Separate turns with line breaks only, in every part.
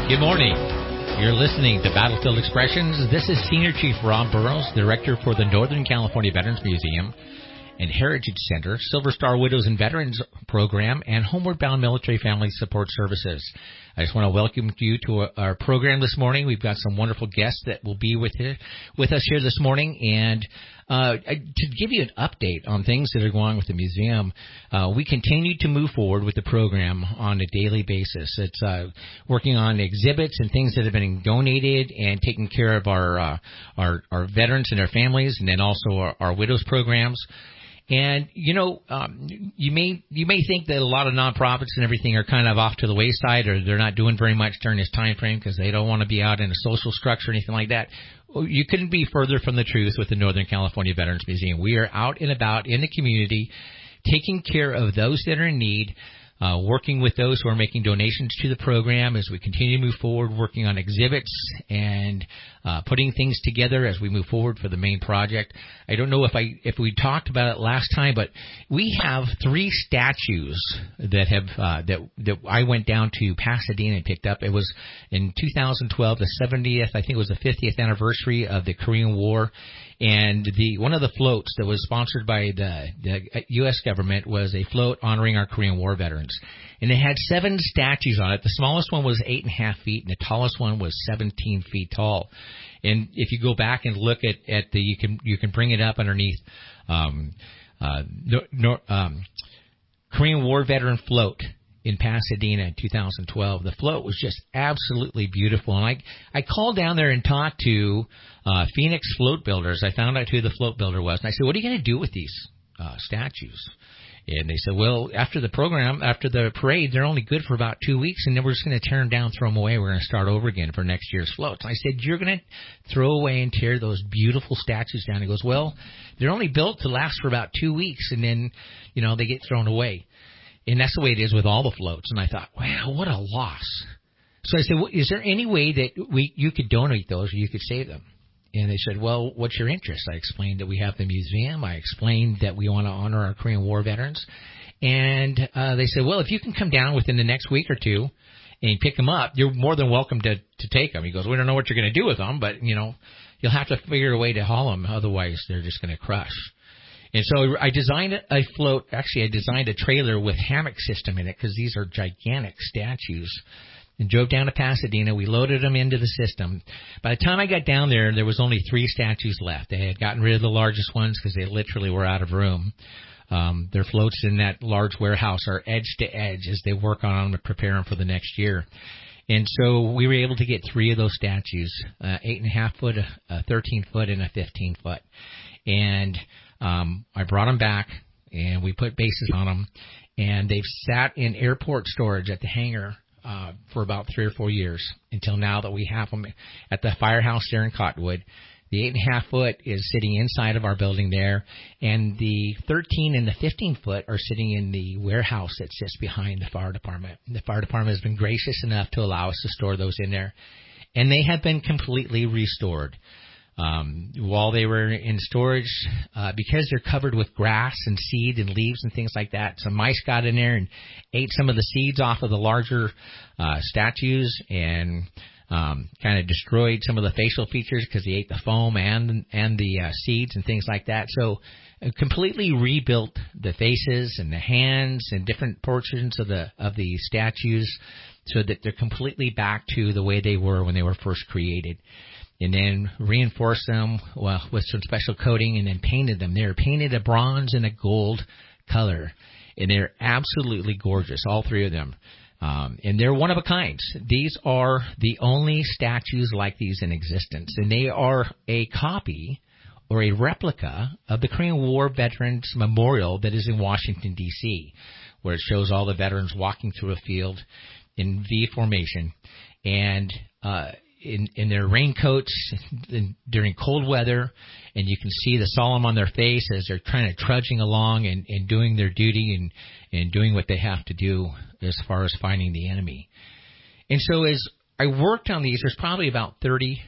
Good morning. You're listening to Battlefield Expressions. This is Senior Chief Rob Burrows, Director for the Northern California Veterans Museum and Heritage Center, Silver Star Widows and Veterans Program, and Homeward Bound Military Family Support Services. I just want to welcome you to our program this morning. We've got some wonderful guests that will be with us here this morning. And to give you an update on things that are going on with the museum, we continue to move forward with the program on a daily basis. It's working on exhibits and things that have been donated and taking care of our veterans and their families, and then also our widows programs. And, you may think that a lot of nonprofits and everything are kind of off to the wayside, or they're not doing very much during this time frame because they don't want to be out in a social structure or anything like that. You couldn't be further from the truth with the Northern California Veterans Museum. We are out and about in the community, taking care of those that are in need, working with those who are making donations to the program as we continue to move forward, working on exhibits and putting things together as we move forward for the main project. I don't know if we talked about it last time, but we have 3 statues that have that I went down to Pasadena and picked up. It was in 2012, the 70th, I think it was the 50th anniversary of the Korean War. And one of the floats that was sponsored by the U.S. government was a float honoring our Korean War veterans. And it had 7 statues on it. The smallest one was 8.5 feet, and the tallest one was 17 feet tall. And if you go back and look at you can bring it up underneath Korean War veteran float in Pasadena in 2012. The float was just absolutely beautiful. And I called down there and talked to Phoenix Float Builders. I found out who the float builder was. And I said, what are you going to do with these statues? And they said, well, after the parade, they're only good for about 2 weeks, and then we're just going to tear them down, throw them away. We're going to start over again for next year's floats. And I said, you're going to throw away and tear those beautiful statues down? He goes, well, they're only built to last for about 2 weeks, and then, they get thrown away. And that's the way it is with all the floats. And I thought, wow, what a loss. So I said, well, is there any way that you could donate those or you could save them? And they said, well, what's your interest? I explained that we have the museum. I explained that we want to honor our Korean War veterans. And they said, well, if you can come down within the next week or two and pick them up, you're more than welcome to take them. He goes, we don't know what you're going to do with them, but, you'll have to figure a way to haul them. Otherwise, they're just going to crush. And so I designed a float. Actually, I designed a trailer with hammock system in it because these are gigantic statues. And drove down to Pasadena. We loaded them into the system. By the time I got down there, there was only 3 statues left. They had gotten rid of the largest ones because they literally were out of room. Their floats in that large warehouse are edge to edge as they work on them to prepare them for the next year. And so we were able to get 3 of those statues, 8.5 foot, a 13 foot, and a 15 foot. And I brought them back, and we put bases on them. And they've sat in airport storage at the hangar for about 3 or 4 years until now that we have them at the firehouse there in Cottonwood. The 8.5 foot is sitting inside of our building there, and the 13 and the 15 foot are sitting in the warehouse that sits behind the fire department. The fire department has been gracious enough to allow us to store those in there, and they have been completely restored. While they were in storage, because they're covered with grass and seed and leaves and things like that, some mice got in there and ate some of the seeds off of the larger statues and kind of destroyed some of the facial features because they ate the foam and the seeds and things like that. So completely rebuilt the faces and the hands and different portions of the statues so that they're completely back to the way they were when they were first created. And then reinforced them with some special coating and then painted them. They're painted a bronze and a gold color. And they're absolutely gorgeous, all 3 of them. And they're one of a kind. These are the only statues like these in existence. And they are a copy or a replica of the Korean War Veterans Memorial that is in Washington, D.C., where it shows all the veterans walking through a field in V formation. And in their raincoats during cold weather, and you can see the solemn on their face as they're kind of trudging along and doing their duty and doing what they have to do as far as finding the enemy. And so as I worked on these, there's probably about 30,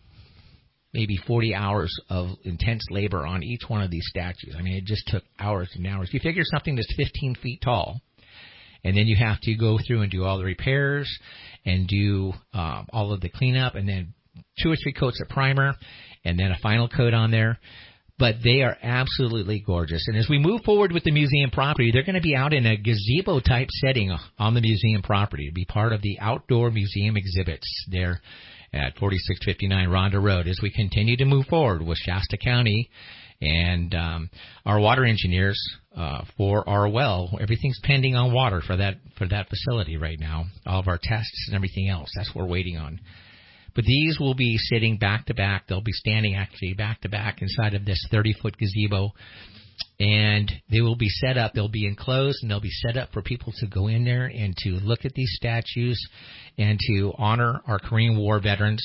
maybe 40 hours of intense labor on each one of these statues. I mean, it just took hours and hours. You figure something that's 15 feet tall And then you have to go through and do all the repairs and do all of the cleanup, and then 2 or 3 coats of primer, and then a final coat on there. But they are absolutely gorgeous. And as we move forward with the museum property, they're going to be out in a gazebo-type setting on the museum property to be part of the outdoor museum exhibits there at 4659 Ronda Road as we continue to move forward with Shasta County and our water engineers for our well. Everything's pending on water for that facility right now. All of our tests and everything else. That's what we're waiting on. But these will be sitting back to back. They'll be standing actually back to back inside of this 30-foot gazebo. And they will be set up. They'll be enclosed, and they'll be set up for people to go in there and to look at these statues and to honor our Korean War veterans.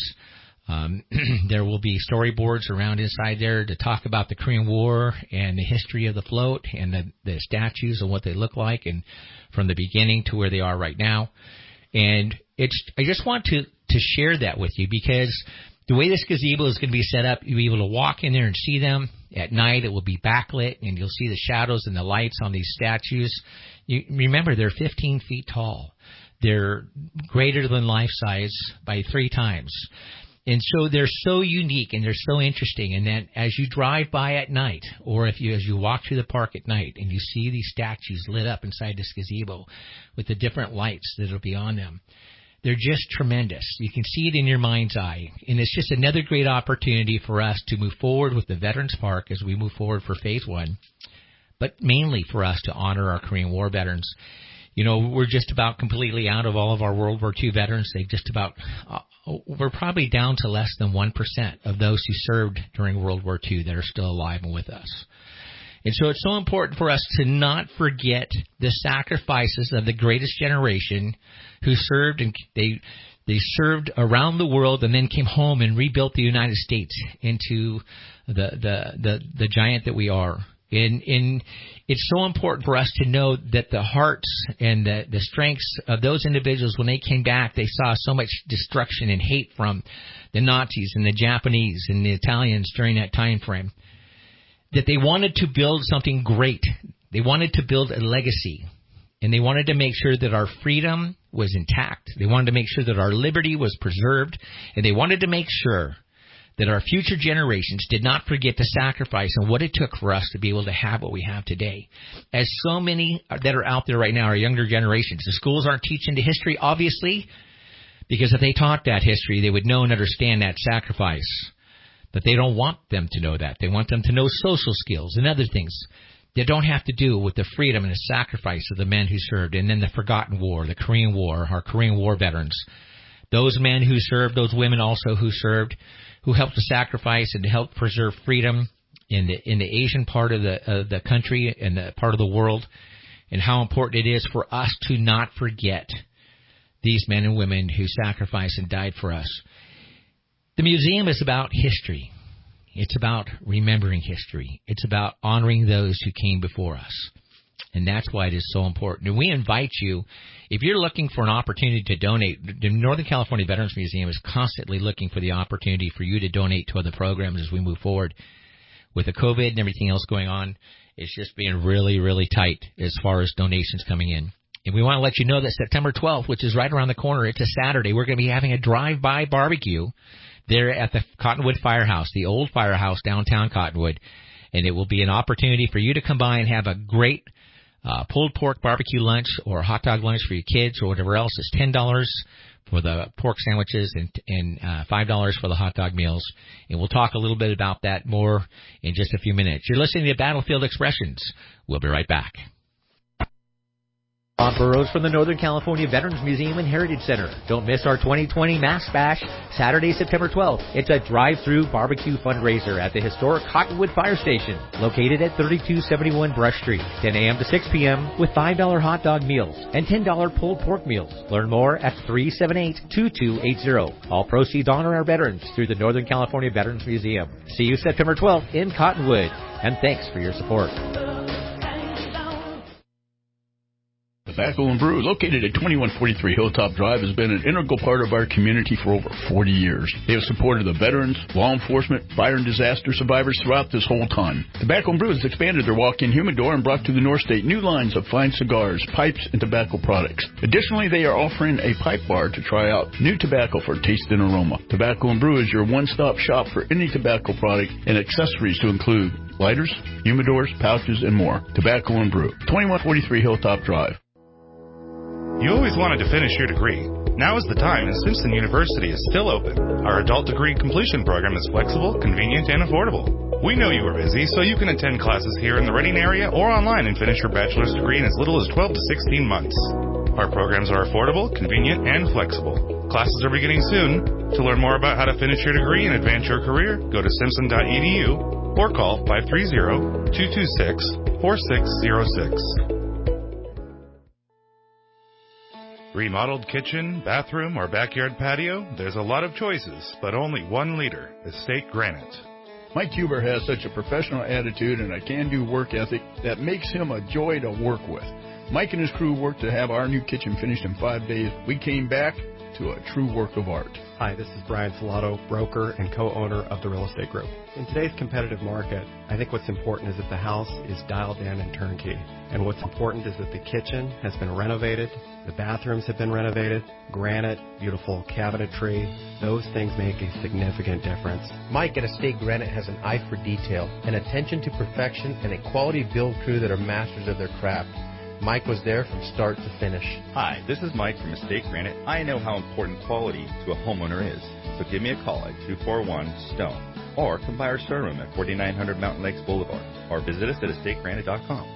There will be storyboards around inside there to talk about the Korean War and the history of the float and the statues and what they look like, and from the beginning to where they are right now. And I just want to share that with you, because the way this gazebo is going to be set up, you'll be able to walk in there and see them. At night, it will be backlit, and you'll see the shadows and the lights on these statues. You remember, they're 15 feet tall. They're greater than life size by 3 times. And so they're so unique and they're so interesting. And then as you drive by at night, or as you walk through the park at night and you see these statues lit up inside this gazebo with the different lights that will be on them, they're just tremendous. You can see it in your mind's eye. And it's just another great opportunity for us to move forward with the Veterans Park as we move forward for Phase 1, but mainly for us to honor our Korean War veterans. You know, we're just about completely out of all of our World War II veterans. They've just about, we're probably down to less than 1% of those who served during World War II that are still alive and with us. And so it's so important for us to not forget the sacrifices of the greatest generation who served, and they served around the world and then came home and rebuilt the United States into the giant that we are. And it's so important for us to know that the hearts and the strengths of those individuals, when they came back, they saw so much destruction and hate from the Nazis and the Japanese and the Italians during that time frame, that they wanted to build something great. They wanted to build a legacy, and they wanted to make sure that our freedom was intact. They wanted to make sure that our liberty was preserved, and they wanted to make sure that our future generations did not forget the sacrifice and what it took for us to be able to have what we have today. As so many that are out there right now are younger generations. The schools aren't teaching the history, obviously, because if they taught that history, they would know and understand that sacrifice. But they don't want them to know that. They want them to know social skills and other things that don't have to do with the freedom and the sacrifice of the men who served. And then the forgotten war, the Korean War, our Korean War veterans. Those men who served, those women also who served, who helped to sacrifice and to help preserve freedom in the Asian part of the country and the part of the world, and how important it is for us to not forget these men and women who sacrificed and died for us. The museum is about history. It's about remembering history. It's about honoring those who came before us. And that's why it is so important. And we invite you, if you're looking for an opportunity to donate, the Northern California Veterans Museum is constantly looking for the opportunity for you to donate to other programs as we move forward. With the COVID and everything else going on, it's just being really, really tight as far as donations coming in. And we want to let you know that September 12th, which is right around the corner, it's a Saturday, we're going to be having a drive-by barbecue there at the Cottonwood Firehouse, the old firehouse downtown Cottonwood. And it will be an opportunity for you to come by and have a great pulled pork barbecue lunch or hot dog lunch for your kids or whatever else. It's $10 for the pork sandwiches and $5 for the hot dog meals. And we'll talk a little bit about that more in just a few minutes. You're listening to Battlefield Expressions. We'll be right back.
Bob Burrows from the Northern California Veterans Museum and Heritage Center. Don't miss our 2020 Mask Bash, Saturday, September 12th. It's a drive-through barbecue fundraiser at the historic Cottonwood Fire Station, located at 3271 Brush Street, 10 a.m. to 6 p.m. with $5 hot dog meals and $10 pulled pork meals. Learn more at 378-2280. All proceeds honor our veterans through the Northern California Veterans Museum. See you September 12th in Cottonwood, and thanks for your support.
The Tobacco and Brew, located at 2143 Hilltop Drive, has been an integral part of our community for over 40 years. They have supported the veterans, law enforcement, fire and disaster survivors throughout this whole time. Tobacco and Brew has expanded their walk-in humidor and brought to the North State new lines of fine cigars, pipes, and tobacco products. Additionally, they are offering a pipe bar to try out new tobacco for taste and aroma. Tobacco and Brew is your one-stop shop for any tobacco product and accessories to include lighters, humidors, pouches, and more. Tobacco and Brew, 2143 Hilltop Drive.
You always wanted to finish your degree. Now is the time, as Simpson University is still open. Our adult degree completion program is flexible, convenient, and affordable. We know you are busy, so you can attend classes here in the Reading area or online and finish your bachelor's degree in as little as 12 to 16 months. Our programs are affordable, convenient, and flexible. Classes are beginning soon. To learn more about how to finish your degree and advance your career, go to simpson.edu or call 530-226-4606. Remodeled kitchen, bathroom, or backyard patio? There's a lot of choices, but only one leader, Estate Granite.
Mike Huber has such a professional attitude and a can-do work ethic that makes him a joy to work with. Mike and his crew worked to have our new kitchen finished in 5 days. We came back to a true work of art.
Hi, this is Brian Salato, broker and co-owner of the Real Estate Group. In today's competitive market, I think what's important is that the house is dialed in and turnkey. And what's important is that the kitchen has been renovated, the bathrooms have been renovated, granite, beautiful cabinetry. Those things make a significant difference.
Mike at Estate Granite has an eye for detail, an attention to perfection, and a quality build crew that are masters of their craft. Mike was there from start to finish.
Hi, this is Mike from Estate Granite. I know how important quality to a homeowner is. So give me a call at 241-STONE or come by our showroom at 4900 Mountain Lakes Boulevard or visit us at estategranite.com.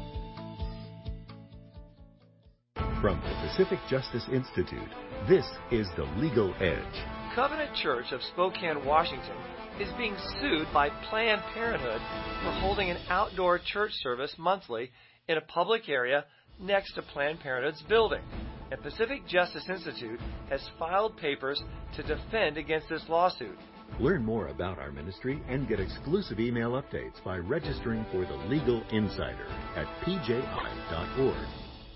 From the Pacific Justice Institute, this is The Legal Edge.
Covenant Church of Spokane, Washington is being sued by Planned Parenthood for holding an outdoor church service monthly in a public area next to Planned Parenthood's building. And Pacific Justice Institute has filed papers to defend against this lawsuit.
Learn more about our ministry and get exclusive email updates by registering for the Legal Insider at pji.org.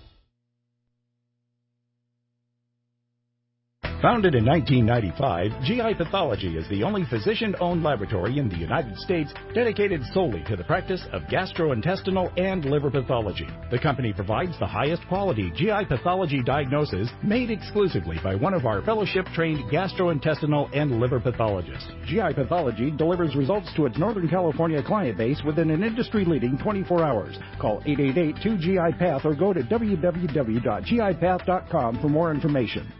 Founded in 1995, GI Pathology is the only physician-owned laboratory in the United States dedicated solely to the practice of gastrointestinal and liver pathology. The company provides the highest quality GI pathology diagnosis made exclusively by one of our fellowship-trained gastrointestinal and liver pathologists. GI Pathology delivers results to its Northern California client base within an industry-leading 24 hours. Call 888-2GI-PATH or go to www.gipath.com for more information.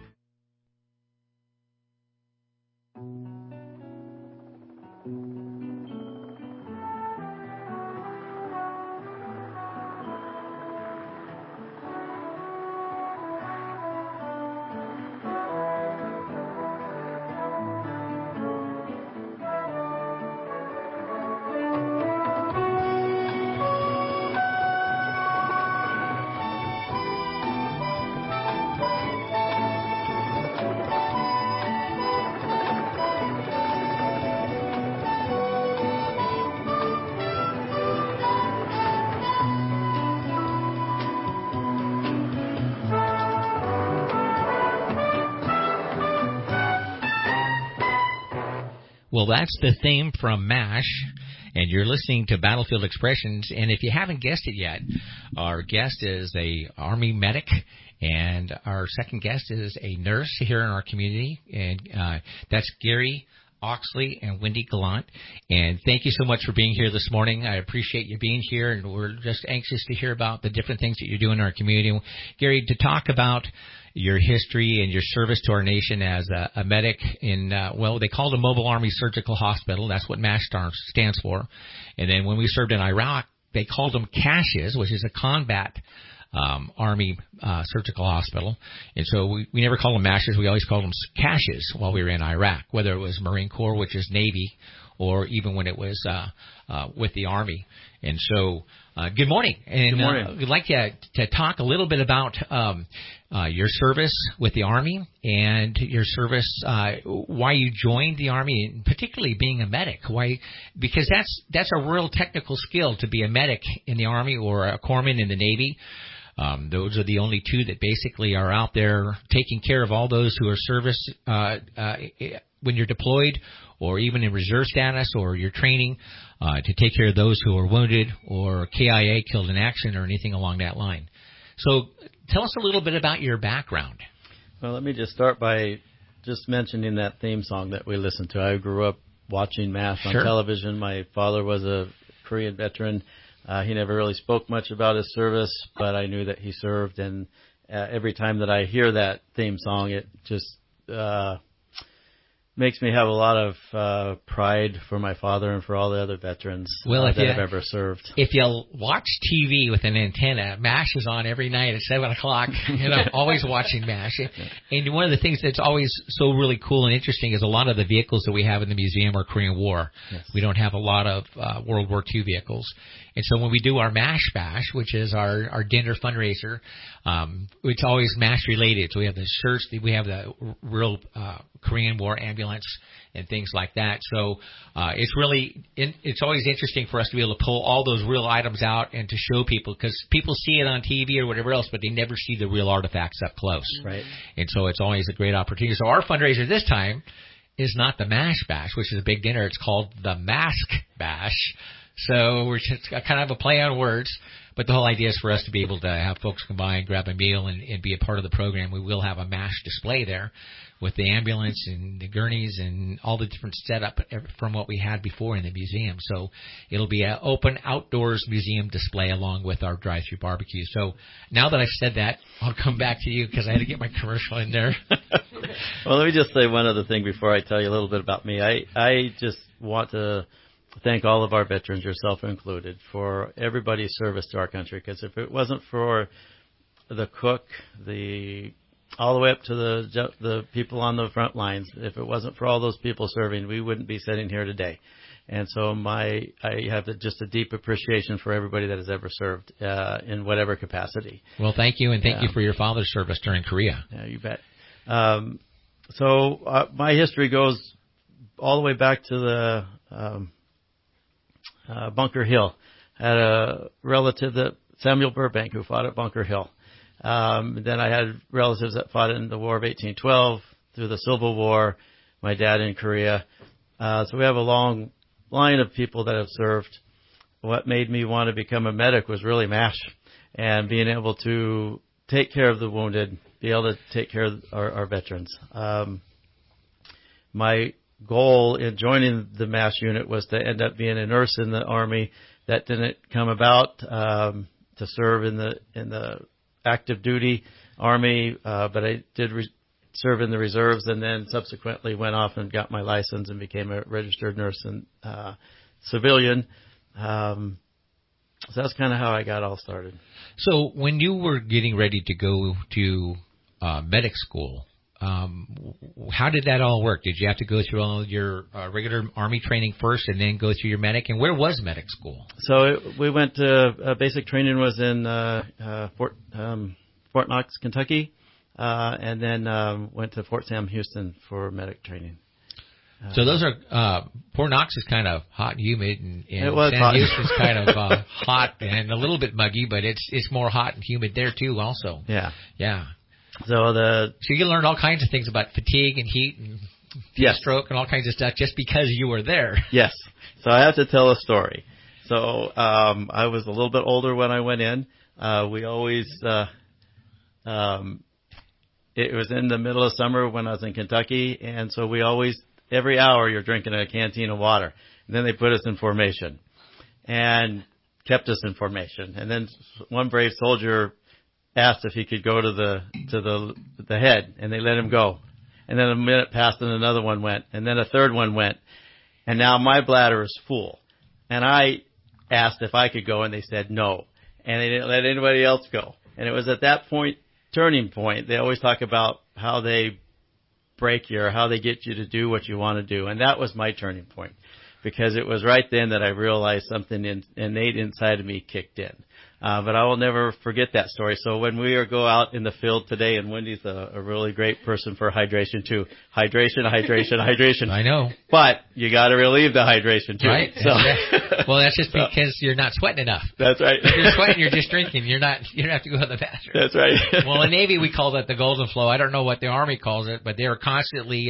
Well, that's the theme from MASH, and you're listening to Battlefield Expressions. And if you haven't guessed it yet, our guest is a Army medic, and our second guest is a nurse here in our community, and that's Gary Oxley and Wendy Gallant. And thank you so much for being here this morning. I appreciate you being here, and we're just anxious to hear about the different things that you're doing in our community. Gary, to talk about your history and your service to our nation as a medic in, well, they called a Mobile Army Surgical Hospital. That's what MASH stands for. And then when we served in Iraq, they called them CASHs, which is a combat Army Surgical Hospital. And so we never called them MASHs. We always called them CASHs while we were in Iraq, whether it was Marine Corps, which is Navy, or even when it was with the Army. And so, good morning. And
good morning.
We'd like to talk a little bit about your service with the Army and your service, why you joined the Army, and particularly being a medic. Why? Because that's a real technical skill to be a medic in the Army or a corpsman in the Navy. Those are the only two that basically are out there taking care of all those who are service when you're deployed or even in reserve status or you're training to take care of those who are wounded or KIA, killed in action, or anything along that line. So tell us a little bit about your background.
Well, let me just start by just mentioning that theme song that we listened to. I grew up watching MASH on television. My father was a Korean veteran. He never really spoke much about his service, but I knew that he served. And every time that I hear that theme song, it just makes me have a lot of pride for my father and for all the other veterans that have ever served. If
you watch TV with an antenna, MASH is on every night at 7 o'clock, and I'm always watching MASH. And one of the things that's always so really cool and interesting is a lot of the vehicles that we have in the museum are Korean War. Yes. We don't have a lot of World War II vehicles. And so when we do our MASH Bash, which is our dinner fundraiser, it's always MASH related. So we have the shirts, we have the real Korean War ambulance and things like that. So it's always interesting for us to be able to pull all those real items out and to show people, because people see it on TV or whatever else, but they never see the real artifacts up close. Right. And so it's always a great opportunity. So our fundraiser this time is not the MASH Bash, which is a big dinner. It's called the Mask Bash. So we're just kind of a play on words, but the whole idea is for us to be able to have folks come by and grab a meal and be a part of the program. We will have a MASH display there with the ambulance and the gurneys and all the different setup from what we had before in the museum. So it'll be an open outdoors museum display along with our drive-through barbecue. So now that I've said that, I'll come back to you because I had to get my commercial in there.
Well, let me just say one other thing before I tell you a little bit about me. I just want to thank all of our veterans, yourself included, for everybody's service to our country. Because if it wasn't for the cook, all the way up to the people on the front lines, if it wasn't for all those people serving, we wouldn't be sitting here today. And so I have just a deep appreciation for everybody that has ever served in whatever capacity.
Well, thank you, and thank you for your father's service during Korea.
Yeah, you bet. So my history goes all the way back to the Bunker Hill. I had a relative, Samuel Burbank, who fought at Bunker Hill. Then I had relatives that fought in the War of 1812, through the Civil War, my dad in Korea. So we have a long line of people that have served. What made me want to become a medic was really MASH and being able to take care of the wounded, be able to take care of our veterans. My goal in joining the MASH unit was to end up being a nurse in the Army. That didn't come about, to serve in the active duty Army, but I did serve in the reserves, and then subsequently went off and got my license and became a registered nurse and civilian. So that's kind of how I got all started.
So when you were getting ready to go to medic school, how did that all work? Did you have to go through all your regular Army training first and then go through your medic? And where was medic school?
So we went to basic training was in Fort Knox, Kentucky, and then went to Fort Sam Houston for medic training.
So those are Fort Knox is kind of hot and humid, and
it was
Sam Houston's kind of hot and a little bit muggy, but it's more hot and humid there too, also.
Yeah,
yeah.
So
you learned all kinds of things about fatigue and heat and stroke and all kinds of stuff just because you were there.
Yes. So I have to tell a story. So I was a little bit older when I went in. We always it was in the middle of summer when I was in Kentucky, and so we always, every hour you're drinking a canteen of water. And then they put us in formation and kept us in formation. And then one brave soldier asked if he could go to the head, and they let him go. And then a minute passed, and another one went, and then a third one went. And now my bladder is full. And I asked if I could go, and they said no. And they didn't let anybody else go. And it was at that turning point. They always talk about how they break you or how they get you to do what you want to do. And that was my turning point, because it was right then that I realized something innate inside of me kicked in. But I will never forget that story. So when we go out in the field today, and Wendy's a really great person for hydration too. Hydration.
I know.
But you got to relieve the hydration too.
Right.
So.
Well, that's just because you're not sweating enough.
That's right.
If you're sweating, you're just drinking. You don't have to go to the bathroom.
That's right.
Well, in Navy, we call that the golden flow. I don't know what the Army calls it, but they're constantly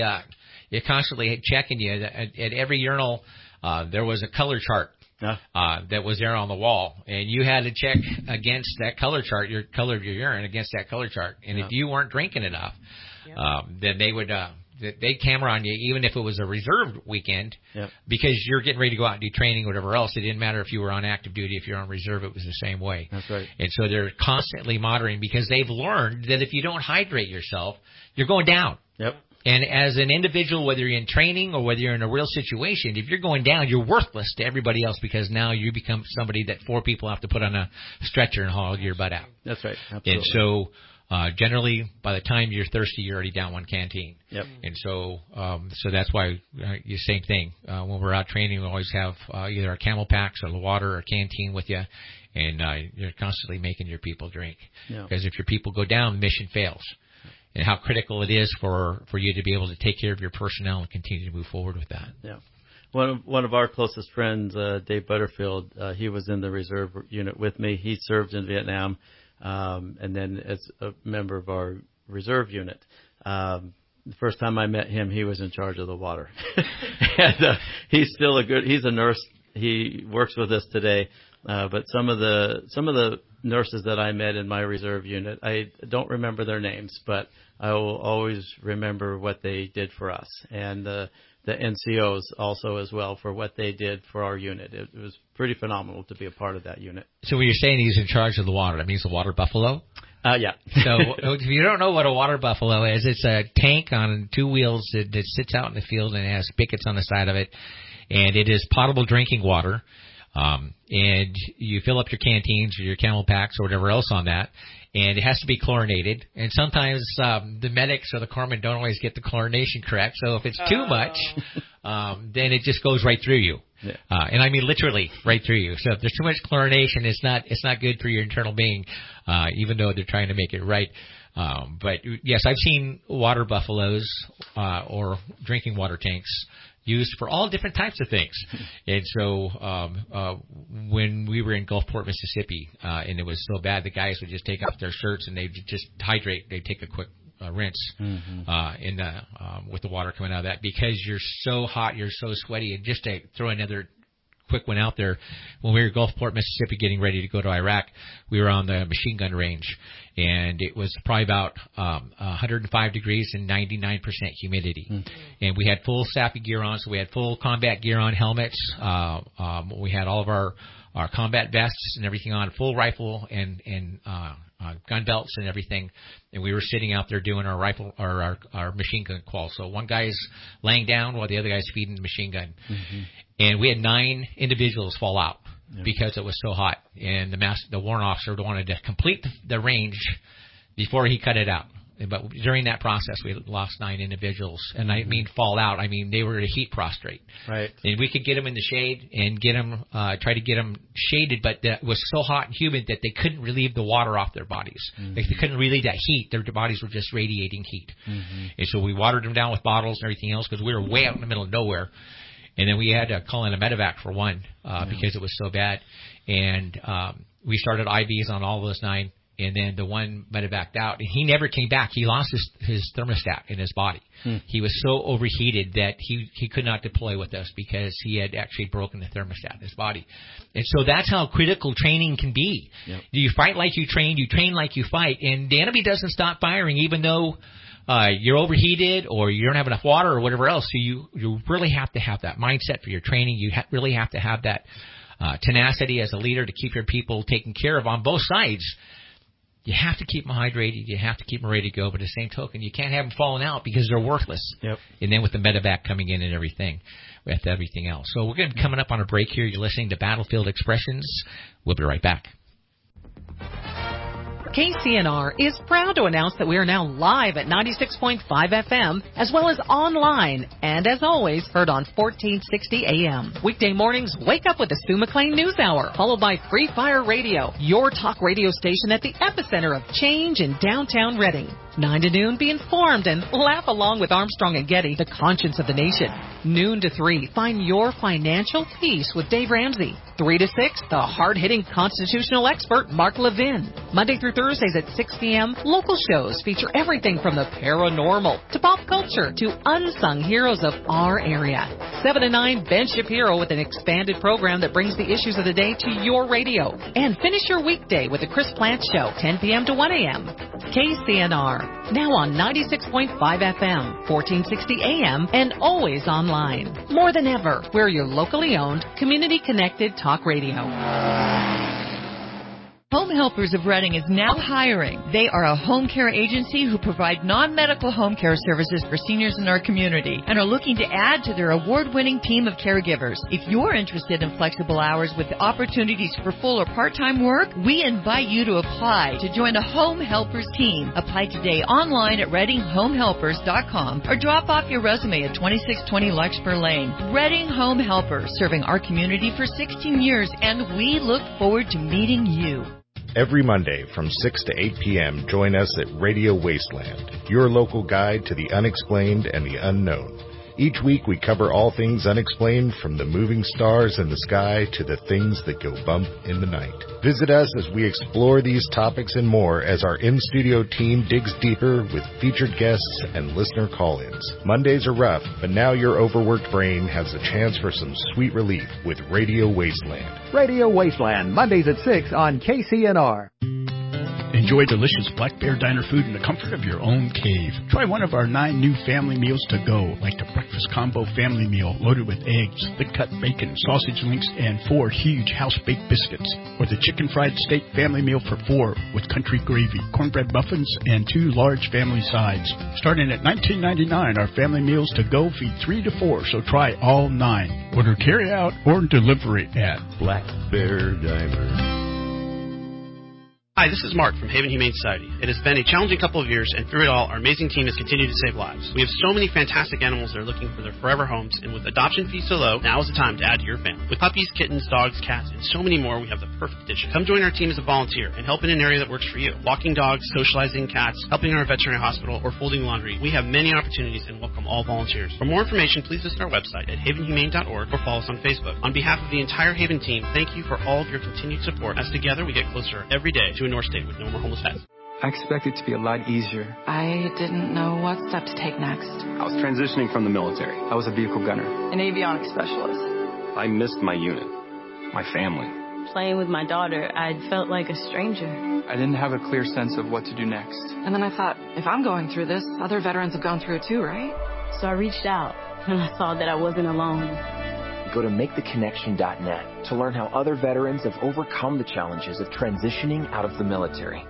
checking you. At every urinal, there was a color chart. That was there on the wall, and you had to check against that color chart, your color of your urine against that color chart. And if you weren't drinking enough, then they'd camera on you, even if it was a reserved weekend, because you're getting ready to go out and do training or whatever else. It didn't matter if you were on active duty, if you're on reserve, it was the same way.
That's right.
And so they're constantly monitoring because they've learned that if you don't hydrate yourself, you're going down.
Yep.
And as an individual, whether you're in training or whether you're in a real situation, if you're going down, you're worthless to everybody else because now you become somebody that 4 people have to put on a stretcher and haul your butt out.
That's right. Absolutely.
And so generally, by the time you're thirsty, you're already down one canteen.
Yep.
And so that's why same thing. When we're out training, we always have either our camel packs or the water or canteen with you, and you're constantly making your people drink. Because if your people go down, the mission fails. And how critical it is for you to be able to take care of your personnel and continue to move forward with that.
Yeah. One of our closest friends, Dave Butterfield, he was in the reserve unit with me. He served in Vietnam, and then as a member of our reserve unit. The first time I met him, he was in charge of the water. And he's a nurse. He works with us today. But some of the nurses that I met in my reserve unit, I don't remember their names, but I will always remember what they did for us, and the NCOs also as well for what they did for our unit. It was pretty phenomenal to be a part of that unit.
So when you're saying he's in charge of the water, that means the water buffalo?
Yeah.
So if you don't know what a water buffalo is, it's a tank on 2 wheels that sits out in the field and it has spigots on the side of it, and it is potable drinking water. And you fill up your canteens or your camel packs or whatever else on that, and it has to be chlorinated. And sometimes the medics or the corpsmen don't always get the chlorination correct. So if it's too much, then it just goes right through you. Yeah. And I mean literally right through you. So if there's too much chlorination, it's not good for your internal being, even though they're trying to make it right. But yes, I've seen water buffaloes or drinking water tanks used for all different types of things. And so when we were in Gulfport, Mississippi, and it was so bad, the guys would just take off their shirts and they'd just hydrate. They'd take a quick rinse with the water coming out of that because you're so hot, you're so sweaty. And just to throw another quick one out there, when we were in Gulfport, Mississippi, getting ready to go to Iraq, we were on the machine gun range, and it was probably about 105 degrees and 99% humidity. And we had full SAPI gear on, so we had full combat gear on, helmets. We had all of our combat vests and everything on, full rifle and gun belts and everything. And we were sitting out there doing our rifle or our machine gun qual. So one guy's laying down while the other guy's feeding the machine gun. And we had 9 individuals fall out because it was so hot. And the warrant officer wanted to complete the range before he cut it out. But during that process, we lost 9 individuals. And I mean fall out. I mean they were heat prostrate.
Right.
And we could get them in the shade and try to get them shaded, but it was so hot and humid that they couldn't relieve the water off their bodies. They couldn't relieve that heat. Their bodies were just radiating heat. And so we watered them down with bottles and everything else because we were way out in the middle of nowhere. And then we had to call in a medevac for one because it was so bad. And we started IVs on all those 9. And then the one medevaced out. And he never came back. He lost his thermostat in his body. He was so overheated that he could not deploy with us because he had actually broken the thermostat in his body. And so that's how critical training can be. You fight like you train like you fight. And the enemy doesn't stop firing even though you're overheated or you don't have enough water or whatever else. So you really have to have that mindset for your training. You really have to have that tenacity as a leader to keep your people taken care of on both sides. You have to keep them hydrated. You have to keep them ready to go. But at the same token, you can't have them falling out because they're worthless. And then with the medevac coming in and everything, with everything else. So we're going to be coming up on a break here. You're listening to Battlefield Expressions. We'll be right back.
KCNR is proud to announce that we are now live at 96.5 FM, as well as online, and as always, heard on 1460 AM. Weekday mornings, wake up with the Sue McLean News Hour, followed by Free Fire Radio, your talk radio station at the epicenter of change in downtown Reading. 9 to noon, be informed and laugh along with Armstrong and Getty, the conscience of the nation. Noon to 3, find your financial peace with Dave Ramsey. 3 to 6, the hard-hitting constitutional expert, Mark Levin. Monday through Thursdays at 6 p.m., local shows feature everything from the paranormal to pop culture to unsung heroes of our area. 7 to 9, Ben Shapiro with an expanded program that brings the issues of the day to your radio. And finish your weekday with the Chris Plant Show, 10 p.m. to 1 a.m. KCNR, now on 96.5 FM, 1460 AM, and always online. More than ever, we're your locally owned, community-connected talk radio.
Home Helpers of Reading is now hiring. They are a home care agency who provide non-medical home care services for seniors in our community and are looking to add to their award-winning team of caregivers. If you're interested in flexible hours with opportunities for full or part-time work, we invite you to apply to join a Home Helpers team. Apply today online at ReadingHomeHelpers.com or drop off your resume at 2620 Larkspur Lane. Reading Home Helpers, serving our community for 16 years, and we look forward to meeting you.
Every Monday from 6 to 8 p.m., join us at Radio Wasteland, your local guide to the unexplained and the unknown. Each week we cover all things unexplained, from the moving stars in the sky to the things that go bump in the night. Visit us as we explore these topics and more as our in-studio team digs deeper with featured guests and listener call-ins. Mondays are rough, but now your overworked brain has a chance for some sweet relief with Radio Wasteland.
Radio Wasteland, Mondays at 6 on KCNR.
Enjoy delicious Black Bear Diner food in the comfort of your own cave. Try one of our 9 new family meals to go, like the Breakfast Combo Family Meal loaded with eggs, thick-cut bacon, sausage links, and 4 huge house-baked biscuits. Or the Chicken Fried Steak Family Meal for 4 with country gravy, cornbread muffins, and 2 large family sides. Starting at $19.99, our family meals to go feed 3 to 4, so try all 9. Order carry-out or delivery at Black Bear Diner.
Hi, this is Mark from Haven Humane Society. It has been a challenging couple of years, and through it all, our amazing team has continued to save lives. We have so many fantastic animals that are looking for their forever homes, and with adoption fees so low, now is the time to add to your family. With puppies, kittens, dogs, cats, and so many more, we have the perfect addition. Come join our team as a volunteer and help in an area that works for you. Walking dogs, socializing cats, helping our veterinary hospital, or folding laundry. We have many opportunities and welcome all volunteers. For more information, please visit our website at havenhumane.org or follow us on Facebook. On behalf of the entire Haven team, thank you for all of your continued support, as together we get closer every day to a North State with no more homeless pets.
I expected it to be a lot easier.
I didn't know what step to take next.
I was transitioning from the military. I was a vehicle gunner.
An avionics specialist.
I missed my unit, my family.
Playing with my daughter, I'd felt like a stranger.
I didn't have a clear sense of what to do next.
And then I thought, if I'm going through this, other veterans have gone through it too, right? So I reached out, and I saw that I wasn't alone.
Go to MakeTheConnection.net to learn how other veterans have overcome the challenges of transitioning out of the military.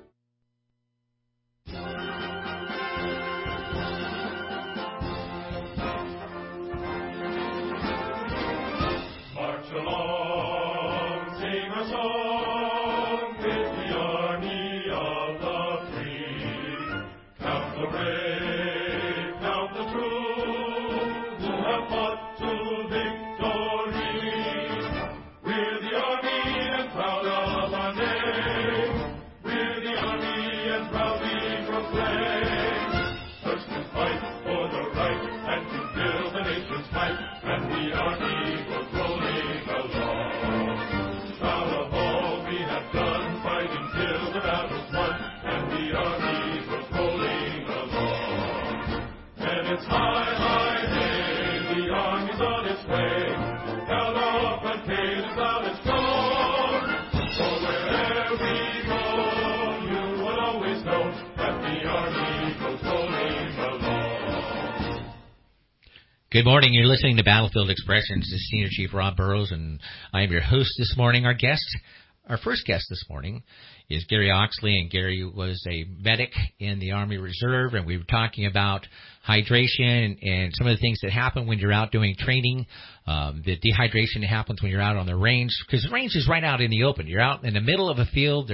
March along, sing a song with the army of the free. Count the brave, count the true, who have fought to victory. We're the army and proud of our name. We're the army and proudly proclaim. First to fight for the right and to build the nation's might, and the army goes rolling along. Proud of all we have done, fighting till the battle's won, and the army goes rolling along. And it's high, high, hey, the army's on its way. Held up and paid is out and strong. So wherever we go, you will always know that the army goes rolling along.
Good morning. You're listening to Battlefield Expressions. This is Senior Chief Rob Burrows, and I am your host this morning. Our first guest this morning is Gary Oxley, and Gary was a medic in the Army Reserve, and we were talking about hydration and some of the things that happen when you're out doing training, the dehydration that happens when you're out on the range, because the range is right out in the open. You're out in the middle of a field. There's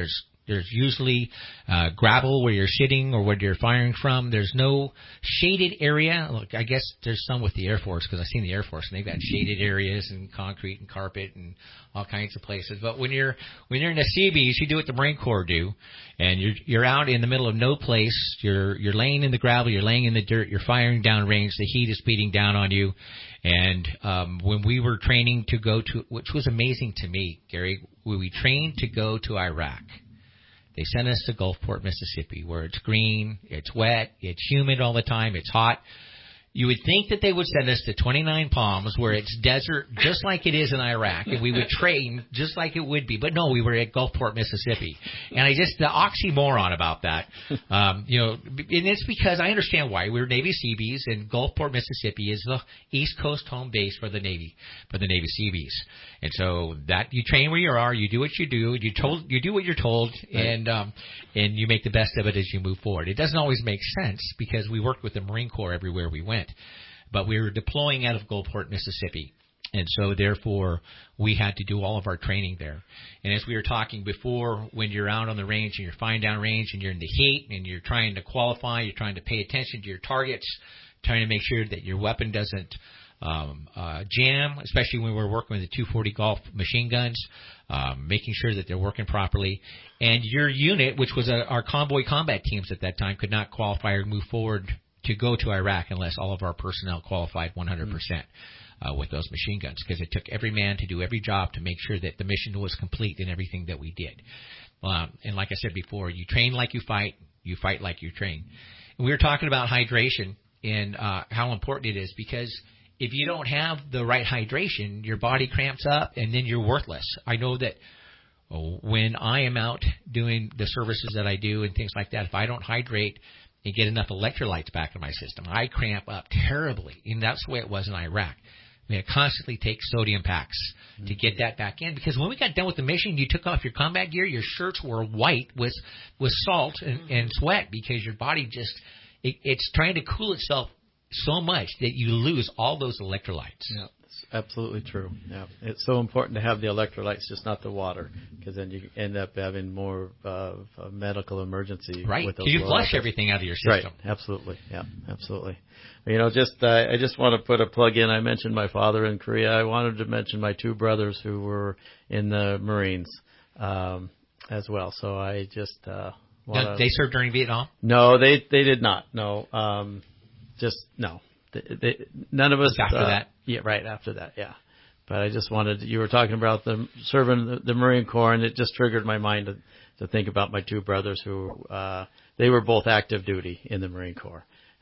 There's usually gravel where you're sitting or where you're firing from. There's no shaded area. Look, I guess there's some with the Air Force because I've seen the Air Force and they've got shaded areas and concrete and carpet and all kinds of places. But when you're in the Seabees, you do what the Marine Corps do, and you're out in the middle of no place. You're laying in the gravel. You're laying in the dirt. You're firing down range. The heat is beating down on you. And when we were training to go to, which was amazing to me, Gary, when we trained to go to Iraq, they sent us to Gulfport, Mississippi, where it's green, it's wet, it's humid all the time, it's hot. You would think that they would send us to 29 Palms, where it's desert, just like it is in Iraq, and we would train just like it would be. But no, we were at Gulfport, Mississippi, and the oxymoron about that, and it's because I understand why. We were Navy Seabees, and Gulfport, Mississippi is the East Coast home base for the Navy Seabees, and so that you train where you are, you do what you do, you do what you're told, and you make the best of it as you move forward. It doesn't always make sense because we worked with the Marine Corps everywhere we went. But we were deploying out of Gulfport, Mississippi, and so therefore we had to do all of our training there. And as we were talking before, when you're out on the range and you're flying down range and you're in the heat and you're trying to qualify, you're trying to pay attention to your targets, trying to make sure that your weapon doesn't jam, especially when we're working with the 240 Golf machine guns, making sure that they're working properly. And your unit, which was our convoy combat teams at that time, could not qualify or move forward to go to Iraq unless all of our personnel qualified 100% with those machine guns, because it took every man to do every job to make sure that the mission was complete in everything that we did. And like I said before, you train like you fight like you train. And we were talking about hydration and how important it is, because if you don't have the right hydration, your body cramps up and then you're worthless. I know that when I am out doing the services that I do and things like that, if I don't hydrate and get enough electrolytes back in my system, I cramp up terribly. And that's the way it was in Iraq. We had to constantly take sodium packs to get that back in, because when we got done with the mission, you took off your combat gear, your shirts were white with salt and sweat, because your body just, it's trying to cool itself so much that you lose all those electrolytes.
Yeah, it's absolutely true. Yeah, it's so important to have the electrolytes, just not the water, because then you end up having more of a medical emergency.
Right,
with those
you flush
levels.
Everything out of your system.
Right, absolutely. Yeah, absolutely. I just want to put a plug in. I mentioned my father in Korea. I wanted to mention my two brothers who were in the Marines as well. So I just
They served during Vietnam?
No, they did not. No. No. None of us.
After that?
Yeah, right after that, yeah. But I just wanted, you were talking about them serving the Marine Corps, and it just triggered my mind to think about my two brothers who, they were both active duty in the Marine Corps.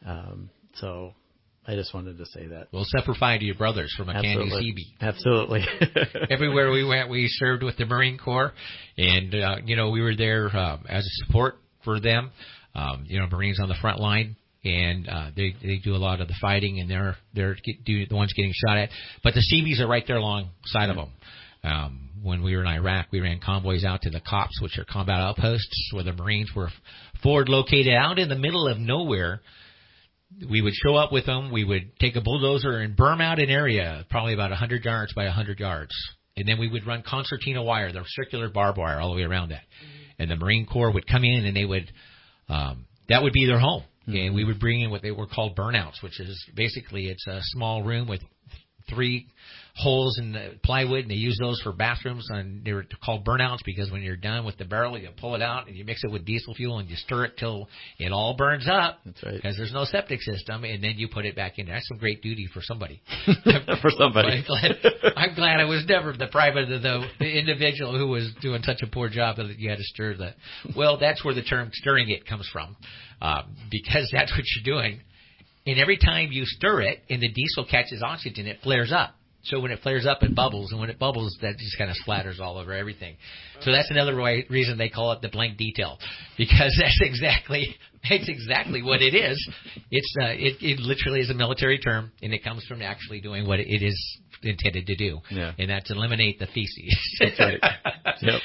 So I just wanted to say that.
Well, Semper Fi to your brothers from a Candy
Absolutely.
CB.
Absolutely.
Everywhere we went, we served with the Marine Corps, and, we were there as a support for them. Marines on the front line. And they do a lot of the fighting, and they're the ones getting shot at. But the Seabees are right there alongside of them. When we were in Iraq, we ran convoys out to the COPs, which are combat outposts, where the Marines were forward located out in the middle of nowhere. We would show up with them. We would take a bulldozer and berm out an area, probably about 100 yards by 100 yards. And then we would run concertina wire, the circular barbed wire, all the way around that. And the Marine Corps would come in, and they would that would be their home. And we would bring in what they were called burnouts, which is basically it's a small room with 3 holes in the plywood, and they use those for bathrooms. And they were called burnouts because when you're done with the barrel, you pull it out and you mix it with diesel fuel and you stir it till it all burns up.
That's right.
Because there's no septic system, and then you put it back in there. That's some great duty for somebody.
For somebody.
I'm glad I was never the private, the individual who was doing such a poor job that you had to stir the. Well, that's where the term stirring it comes from, because that's what you're doing. And every time you stir it and the diesel catches oxygen, it flares up. So when it flares up, it bubbles, and when it bubbles, that just kind of splatters all over everything. So that's another reason they call it the blank detail, because that's exactly what it is. It literally is a military term, and it comes from actually doing what it is intended to do, and that's eliminate the feces.
That's right. Yep.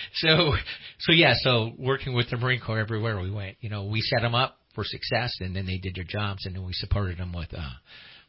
So working with the Marine Corps everywhere we went, we set them up for success, and then they did their jobs, and then we supported them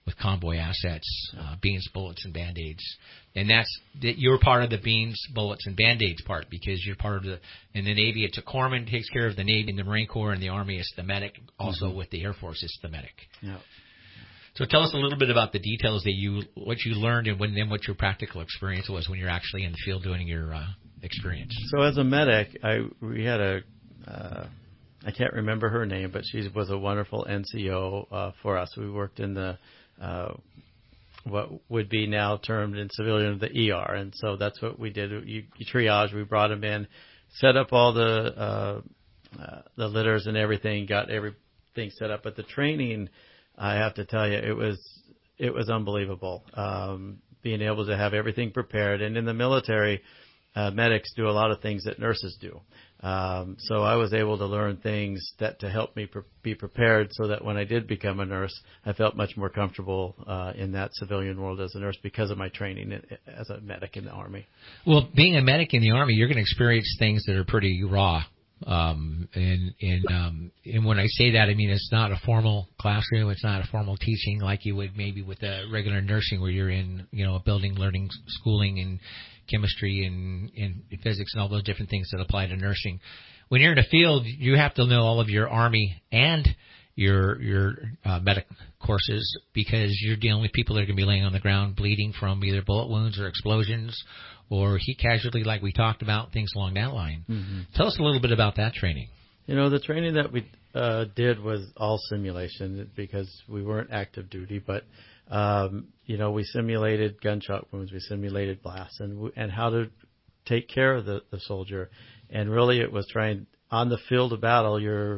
with convoy assets, beans, bullets, and Band-Aids. And you're part of the beans, bullets, and Band-Aids part because you're part of in the Navy, it's a corpsman takes care of the Navy and the Marine Corps, and the Army is the medic. Also with the Air Force, it's the medic.
Yeah.
So tell us a little bit about the details what you learned and then what your practical experience was when you're actually in the field doing your experience.
So as a medic, we had I can't remember her name, but she was a wonderful NCO for us. We worked in the what would be now termed in civilian the ER, and so that's what we did. You triage. We brought them in, set up all the litters and everything, got everything set up. But the training, I have to tell you, it was unbelievable. Being able to have everything prepared, and in the military, medics do a lot of things that nurses do. So I was able to learn things to help me be prepared so that when I did become a nurse, I felt much more comfortable in that civilian world as a nurse because of my training as a medic in the Army.
Well, being a medic in the Army, you're going to experience things that are pretty raw. And when I say that, I mean it's not a formal classroom, it's not a formal teaching like you would maybe with a regular nursing where you're in, a building learning schooling and chemistry and physics and all those different things that apply to nursing. When you're in a field, you have to know all of your Army and your medic courses because you're dealing with people that are going to be laying on the ground bleeding from either bullet wounds or explosions or heat casualty like we talked about, things along that line. Mm-hmm. Tell us a little bit about that training.
The training that we did was all simulation because we weren't active duty, but we simulated gunshot wounds, we simulated blasts, and how to take care of the soldier. And really it was trying, on the field of battle,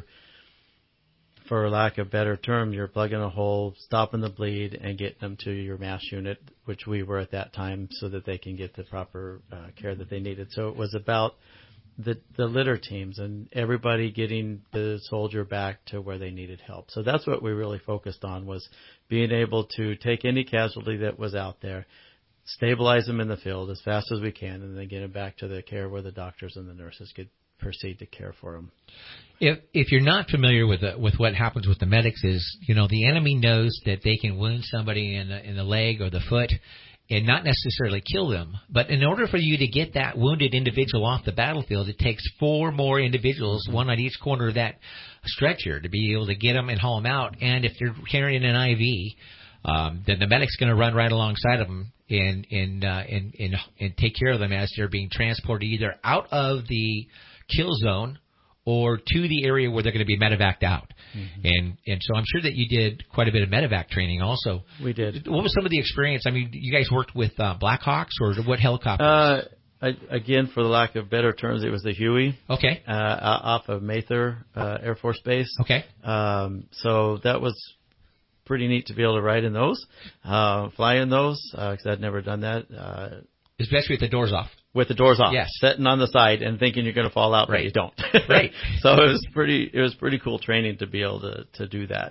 for lack of a better term, you're plugging a hole, stopping the bleed, and getting them to your MASH unit, which we were at that time, so that they can get the proper care that they needed. So it was about the litter teams and everybody getting the soldier back to where they needed help. So that's what we really focused on, was being able to take any casualty that was out there, stabilize them in the field as fast as we can, and then get them back to the care where the doctors and the nurses could proceed to care for them.
If you're not familiar with what happens with the medics is, the enemy knows that they can wound somebody in the leg or the foot and not necessarily kill them. But in order for you to get that wounded individual off the battlefield, it takes 4 more individuals, one on each corner of that stretcher, to be able to get them and haul them out. And if you're carrying an IV, then the medic's going to run right alongside of them and take care of them as they're being transported either out of the kill zone or to the area where they're going to be medevaced out. Mm-hmm. And so I'm sure that you did quite a bit of medevac training also.
We did.
What was some of the experience? I mean, you guys worked with Blackhawks or what helicopters?
Again, for the lack of better terms, it was the Huey.
Okay.
Off of Mather Air Force Base.
Okay.
So that was pretty neat to be able to ride in those, fly in those, because I'd never done that.
Especially with the doors off.
With the doors off.
Yes.
Sitting on the side and thinking you're going to fall out, but you don't.
Right.
So it was pretty cool training to be able to do that.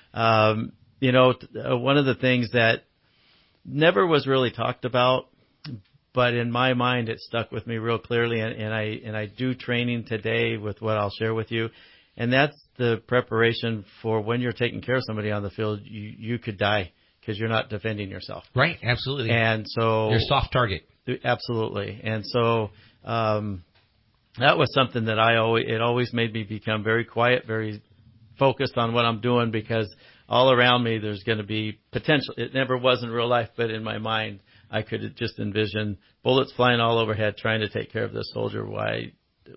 One of the things that never was really talked about, but in my mind it stuck with me real clearly, and I do training today with what I'll share with you, and that's the preparation for when you're taking care of somebody on the field. You could die because you're not defending yourself.
Right, absolutely.
And so
you're a soft target.
Absolutely. And so that was something that it always made me become very quiet, very focused on what I'm doing, because all around me there's going to be potential. It never was in real life, but in my mind I could just envision bullets flying all overhead trying to take care of this soldier. Why,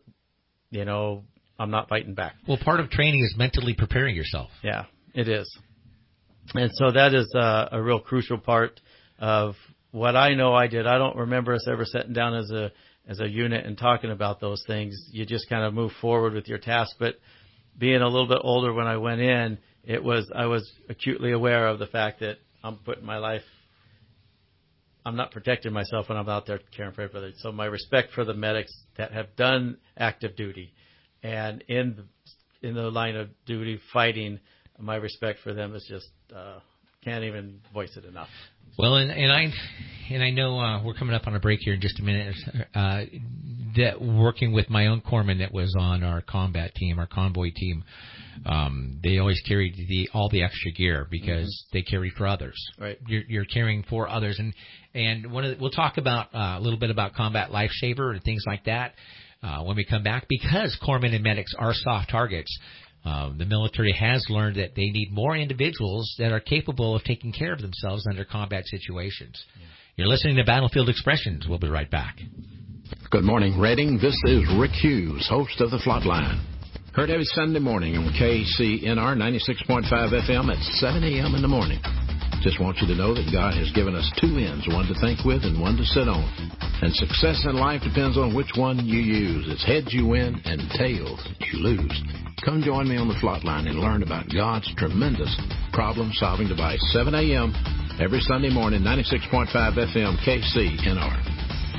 I'm not fighting back.
Well, part of training is mentally preparing yourself.
Yeah, it is. And so that is a real crucial part of what I know I did. I don't remember us ever sitting down as a unit and talking about those things. You just kind of move forward with your task. But being a little bit older when I went in, I was acutely aware of the fact that I'm putting my life, I'm not protecting myself when I'm out there caring for everybody. So my respect for the medics that have done active duty and in the line of duty fighting, my respect for them is just can't even voice it enough.
Well, and I know we're coming up on a break here in just a minute. That working with my own corpsman that was on our combat team, our convoy team, they always carried all the extra gear because they carried for others.
Right.
You're carrying for others, and we'll talk about a little bit about Combat Lifesaver and things like that when we come back, because corpsmen and medics are soft targets. The military has learned that they need more individuals that are capable of taking care of themselves under combat situations. Yeah. You're listening to Battlefield Expressions. We'll be right back.
Good morning, Reading. This is Rick Hughes, host of The Flatline. Heard every Sunday morning on KCNR 96.5 FM at 7 a.m. in the morning. Just want you to know that God has given us two ends, one to think with and one to sit on. And success in life depends on which one you use. It's heads you win and tails you lose. Come join me on The Flatline and learn about God's tremendous problem-solving device. 7 a.m. every Sunday morning, 96.5 FM, KCNR.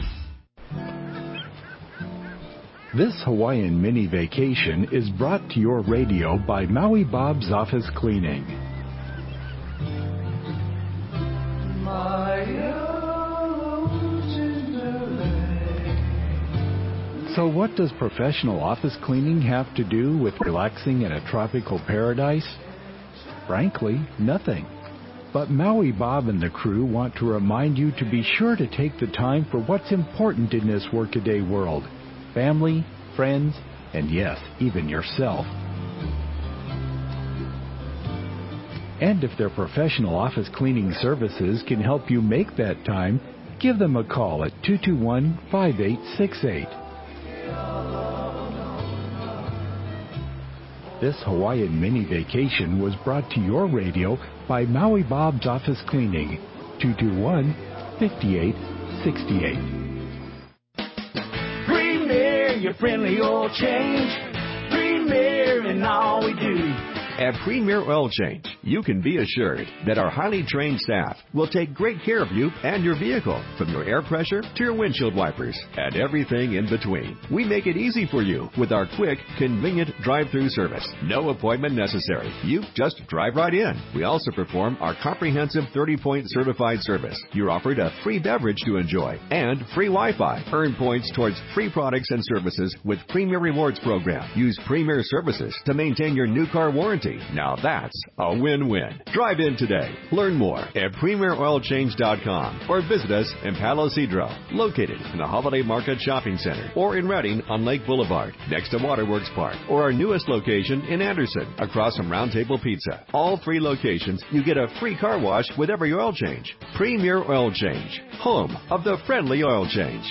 This Hawaiian mini vacation is brought to your radio by Maui Bob's Office Cleaning. So what does professional office cleaning have to do with relaxing in a tropical paradise? Frankly, nothing. But Maui Bob and the crew want to remind you to be sure to take the time for what's important in this workaday world. Family, friends, and yes, even yourself. And if their professional office cleaning services can help you make that time, give them a call at 221-5868. This Hawaiian mini vacation was brought to your radio by Maui Bob's Office Cleaning, 221-5868.
Premier, your friendly oil change. Premier in all we do.
At Premier Oil Change, you can be assured that our highly trained staff will take great care of you and your vehicle, from your air pressure to your windshield wipers and everything in between. We make it easy for you with our quick, convenient drive-through service. No appointment necessary. You just drive right in. We also perform our comprehensive 30-point certified service. You're offered a free beverage to enjoy and free Wi-Fi. Earn points towards free products and services with Premier Rewards program. Use Premier services to maintain your new car warranty. Now that's a win-win. Drive in today. Learn more at PremierOilChange.com or visit us in Palo Cedro, located in the Holiday Market Shopping Center, or in Reading on Lake Boulevard, next to Waterworks Park, or our newest location in Anderson, across from Round Table Pizza. All three locations, you get a free car wash with every oil change. Premier Oil Change, home of the friendly oil change.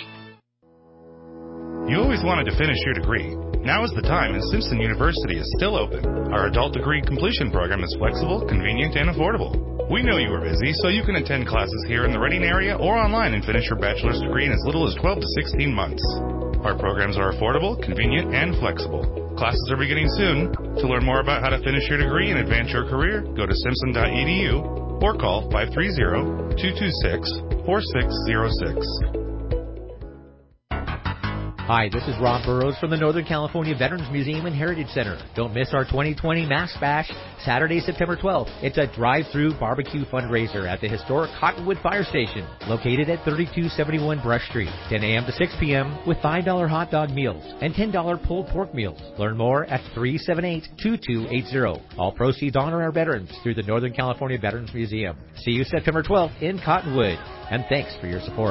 You always wanted to finish your degree. Now is the time, and Simpson University is still open. Our adult degree completion program is flexible, convenient, and affordable. We know you are busy, so you can attend classes here in the Reading area or online and finish your bachelor's degree in as little as 12 to 16 months. Our programs are affordable, convenient, and flexible. Classes are beginning soon. To learn more about how to finish your degree and advance your career, go to simpson.edu or call 530-226-4606.
Hi, this is Rob Burrows from the Northern California Veterans Museum and Heritage Center. Don't miss our 2020 Mass Bash, Saturday, September 12th. It's a drive-through barbecue fundraiser at the historic Cottonwood Fire Station, located at 3271 Brush Street, 10 a.m. to 6 p.m. with $5 hot dog meals and $10 pulled pork meals. Learn more at 378-2280. All proceeds honor our veterans through the Northern California Veterans Museum. See you September 12th in Cottonwood, and thanks for your support.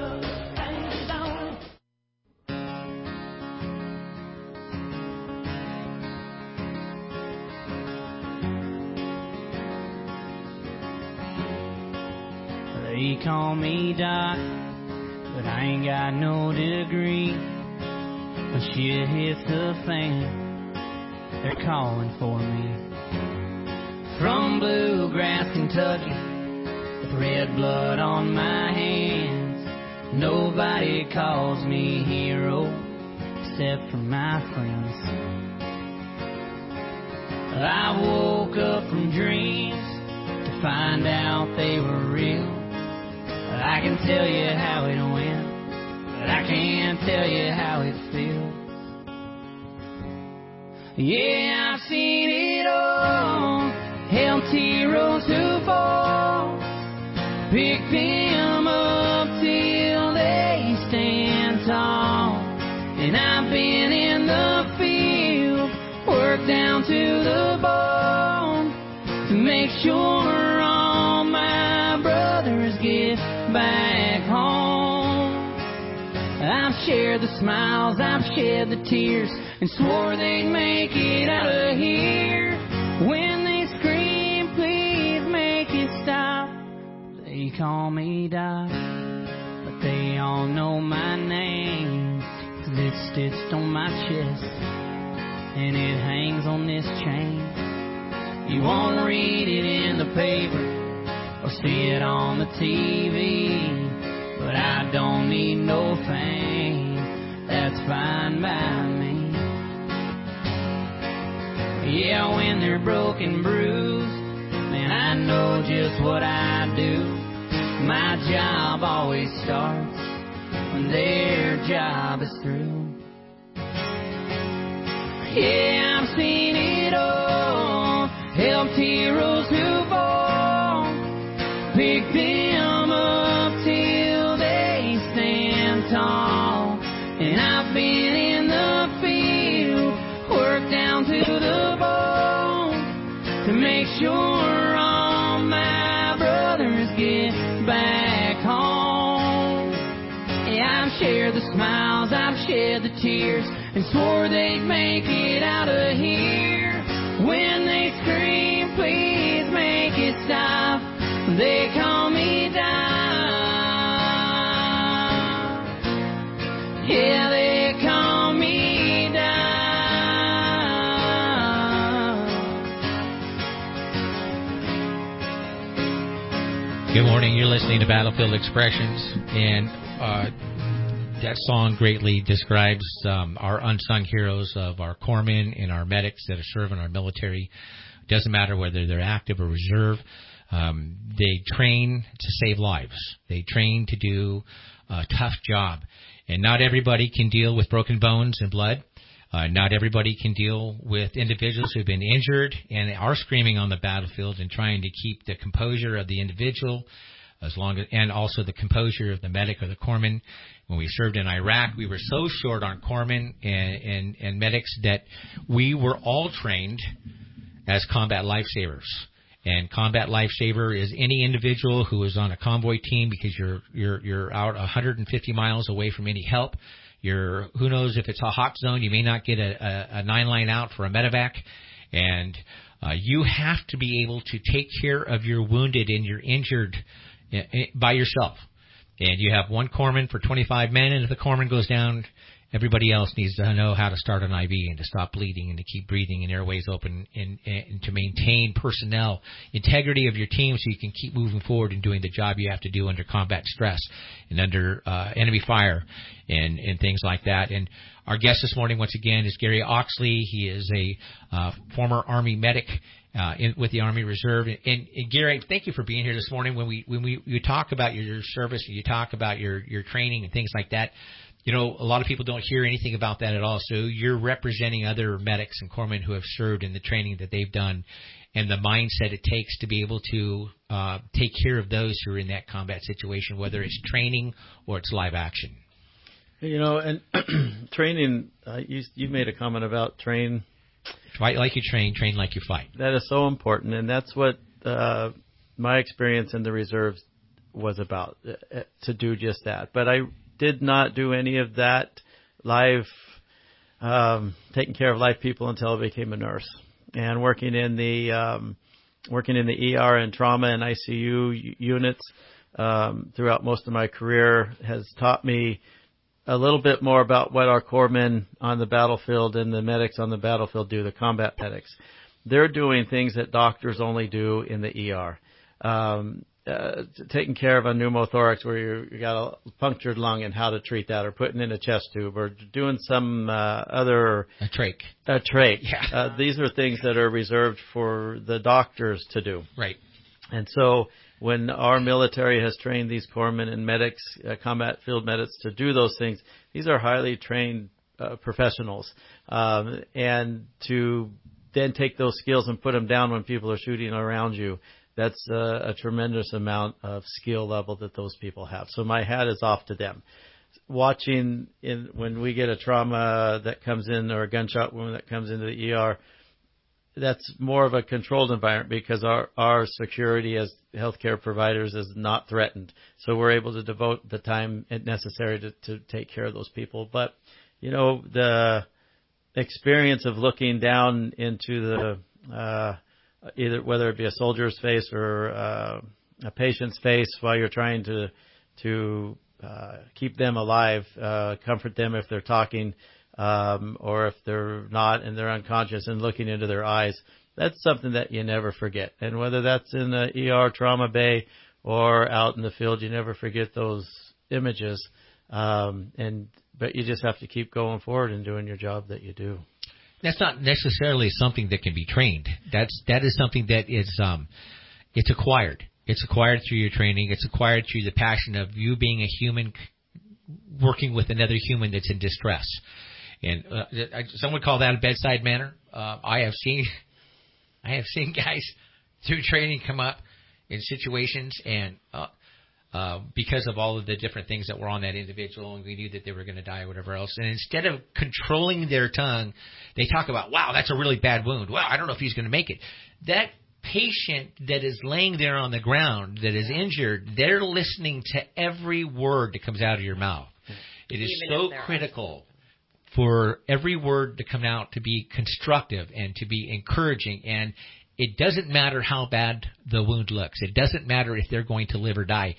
They call me Doc, but I ain't got no degree. When shit hits the fan, they're calling for me. From bluegrass Kentucky, with red blood on my hands, nobody calls me hero except for my friends. I woke up from dreams to find out they were real. I can tell you how it went, but I can't tell you how it feels. Yeah, I've seen it all, empty roads too far. Pick them up till they stand tall. And I've been in the field, worked down to the bone, to make sure all my brothers get back home. I've shared the smiles, I've shed the tears, and swore they'd make it out of here. When they scream, please make it stop. They call me Doc, but they all know my name, 'cause it's stitched on my chest, and it hangs on this chain. You won't read it in the paper or see it on the TV, but I don't need no fame, that's fine by me. Yeah, when they're broken, bruised, man, I know just what I do. My job always starts when their job is through. Yeah, I've seen it all, helped heroes who fall, picked them up till they stand tall. And I've been in the field, worked down to the bone, to make sure all my brothers get back home. Yeah, I've shared the smiles, I've shed the tears, and swore they'd make it out of here. When they scream, please make it stop, they call me Doc. Yeah, they call me Doc.
Good morning. You're listening to Battlefield Expressions, and that song greatly describes our unsung heroes of our corpsmen and our medics that are serving our military. It doesn't matter whether they're active or reserve. They train to save lives. They train to do a tough job. And not everybody can deal with broken bones and blood. Not everybody can deal with individuals who've been injured and are screaming on the battlefield and trying to keep the composure of the individual, and also the composure of the medic or the corpsman. When we served in Iraq, we were so short on corpsmen and medics that we were all trained as combat lifesavers. And combat lifesaver is any individual who is on a convoy team because you're out 150 miles away from any help. Who knows if it's a hot zone, you may not get a 9-line out for a medevac, and you have to be able to take care of your wounded and your injured by yourself. And you have one corpsman for 25 men, and if the corpsman goes down, everybody else needs to know how to start an IV and to stop bleeding and to keep breathing and airways open and to maintain personnel integrity of your team so you can keep moving forward and doing the job you have to do under combat stress and under enemy fire and things like that. And our guest this morning, once again, is Gary Oxley. He is a former Army medic with the Army Reserve. And Gary, thank you for being here this morning. When you talk about your service and you talk about your training and things like that, you know, a lot of people don't hear anything about that at all. So you're representing other medics and corpsmen who have served in the training that they've done and the mindset it takes to be able to take care of those who are in that combat situation, whether it's training or it's live action.
You know, and training, you made a comment about train.
Fight like you train like you fight.
That is so important, and that's what my experience in the reserves was about, to do just that. But I did not do any of that live, taking care of live people until I became a nurse. And working in the ER and trauma and ICU units throughout most of my career has taught me a little bit more about what our corpsmen on the battlefield and the medics on the battlefield do, the combat medics. They're doing things that doctors only do in the ER. Taking care of a pneumothorax where you got a punctured lung and how to treat that, or putting in a chest tube, or doing some other...
A trach.
Yeah. These are things that are reserved for the doctors to do.
Right.
And so when our military has trained these corpsmen and medics, combat field medics, to do those things, these are highly trained professionals. And to then take those skills and put them down when people are shooting around you, that's a tremendous amount of skill level that those people have. So my hat is off to them. Watching when we get a trauma that comes in or a gunshot wound that comes into the ER, that's more of a controlled environment because our security as healthcare providers is not threatened. So we're able to devote the time necessary to take care of those people. But, the experience of looking down into the either whether it be a soldier's face or a patient's face while you're trying to keep them alive, comfort them if they're talking, or if they're not and they're unconscious, and looking into their eyes. That's something that you never forget. And whether that's in the ER trauma bay or out in the field, you never forget those images. But you just have to keep going forward and doing your job that you do.
That's not necessarily something that can be trained. That is something that is it's acquired. It's acquired through your training. It's acquired through the passion of you being a human working with another human that's in distress. And some would call that a bedside manner. I have seen guys through training come up in situations and because of all of the different things that were on that individual, and we knew that they were going to die or whatever else. And instead of controlling their tongue, they talk about, wow, that's a really bad wound. Well, I don't know if he's going to make it. That patient that is laying there on the ground that is injured, they're listening to every word that comes out of your mouth. It is so critical for every word to come out to be constructive and to be encouraging. And it doesn't matter how bad the wound looks. It doesn't matter if they're going to live or die.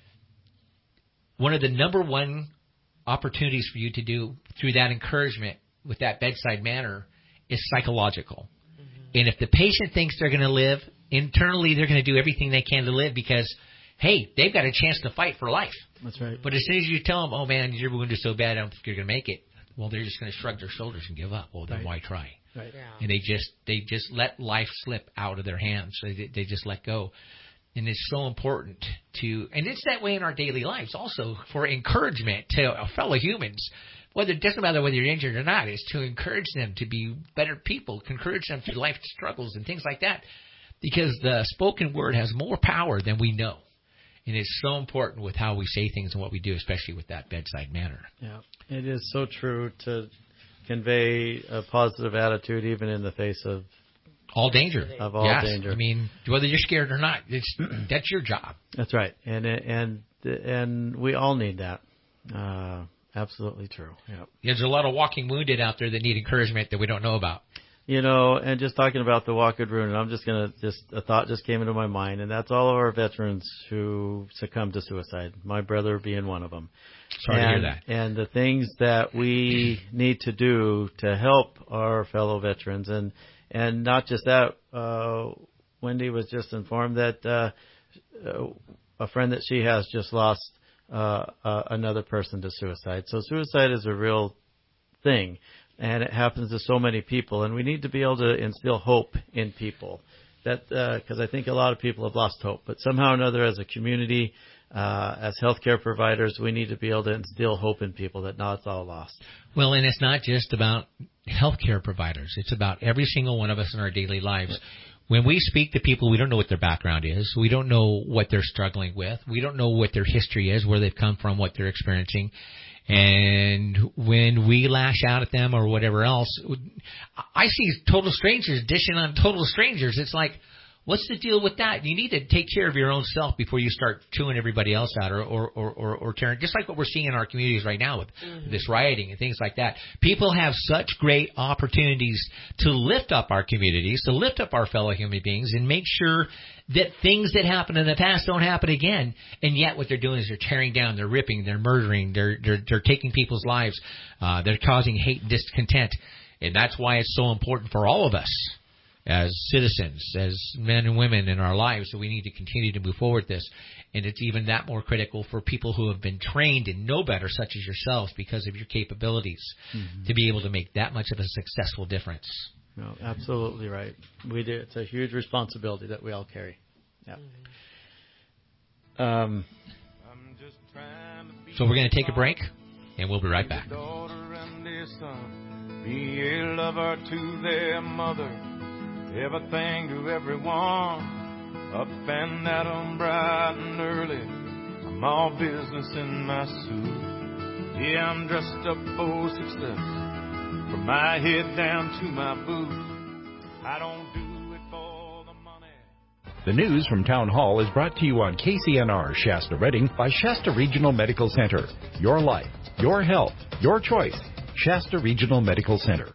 One of the number one opportunities for you to do through that encouragement with that bedside manner is psychological. Mm-hmm. And if the patient thinks they're going to live, internally they're going to do everything they can to live because, hey, they've got a chance to fight for life.
That's right.
But as soon as you tell them, oh, man, your wound is so bad, I don't think you're going to make it, well, they're just going to shrug their shoulders and give up. Well, then why try?
Right. Yeah.
And they just let life slip out of their hands. They just let go. And it's so important and it's that way in our daily lives also for encouragement to our fellow humans. Whether it doesn't matter whether you're injured or not, is to encourage them to be better people, encourage them through life struggles and things like that. Because the spoken word has more power than we know. And it's so important with how we say things and what we do, especially with that bedside manner.
Yeah, it is so true to convey a positive attitude even in the face of
all danger.
Of all danger.
I mean, whether you're scared or not, that's your job.
That's right. And we all need that. Absolutely true. Yep.
There's a lot of walking wounded out there that need encouragement that we don't know about.
And just talking about the walking wounded, a thought just came into my mind, and that's all of our veterans who succumbed to suicide, my brother being one of them.
Sorry to hear that.
And the things that we need to do to help our fellow veterans. And not just that, Wendy was just informed that a friend that she has just lost another person to suicide. So suicide is a real thing, and it happens to so many people. And we need to be able to instill hope in people. Because I think a lot of people have lost hope. But somehow or another, as a community, as healthcare providers, we need to be able to instill hope in people that not it's all lost.
Well, and it's not just about healthcare providers. It's about every single one of us in our daily lives. When we speak to people, we don't know what their background is. We don't know what they're struggling with. We don't know what their history is, where they've come from, what they're experiencing. And when we lash out at them or whatever else, I see total strangers dishing on total strangers. It's like, what's the deal with that? You need to take care of your own self before you start chewing everybody else out or tearing. Just like what we're seeing in our communities right now with this rioting and things like that. People have such great opportunities to lift up our communities, to lift up our fellow human beings, and make sure that things that happened in the past don't happen again. And yet what they're doing is they're tearing down, they're ripping, they're murdering, they're taking people's lives, they're causing hate and discontent. And that's why it's so important for all of us as citizens, as men and women in our lives, so we need to continue to move forward with this. And it's even that more critical for people who have been trained and know better, such as yourselves, because of your capabilities, to be able to make that much of a successful difference.
No, absolutely right. We do. It's a huge responsibility that we all carry. Yeah.
So we're going to take a break, and we'll be right back.
Be a lover to their mother, everything to everyone.
Up and at 'em bright and early, I'm all business in my suit. Yeah, I'm dressed up for success, from my head down to my boots. I don't do it for the money.
The news from Town Hall is brought to you on KCNR Shasta Redding by Shasta Regional Medical Center. Your life, your health, your choice. Shasta Regional Medical Center.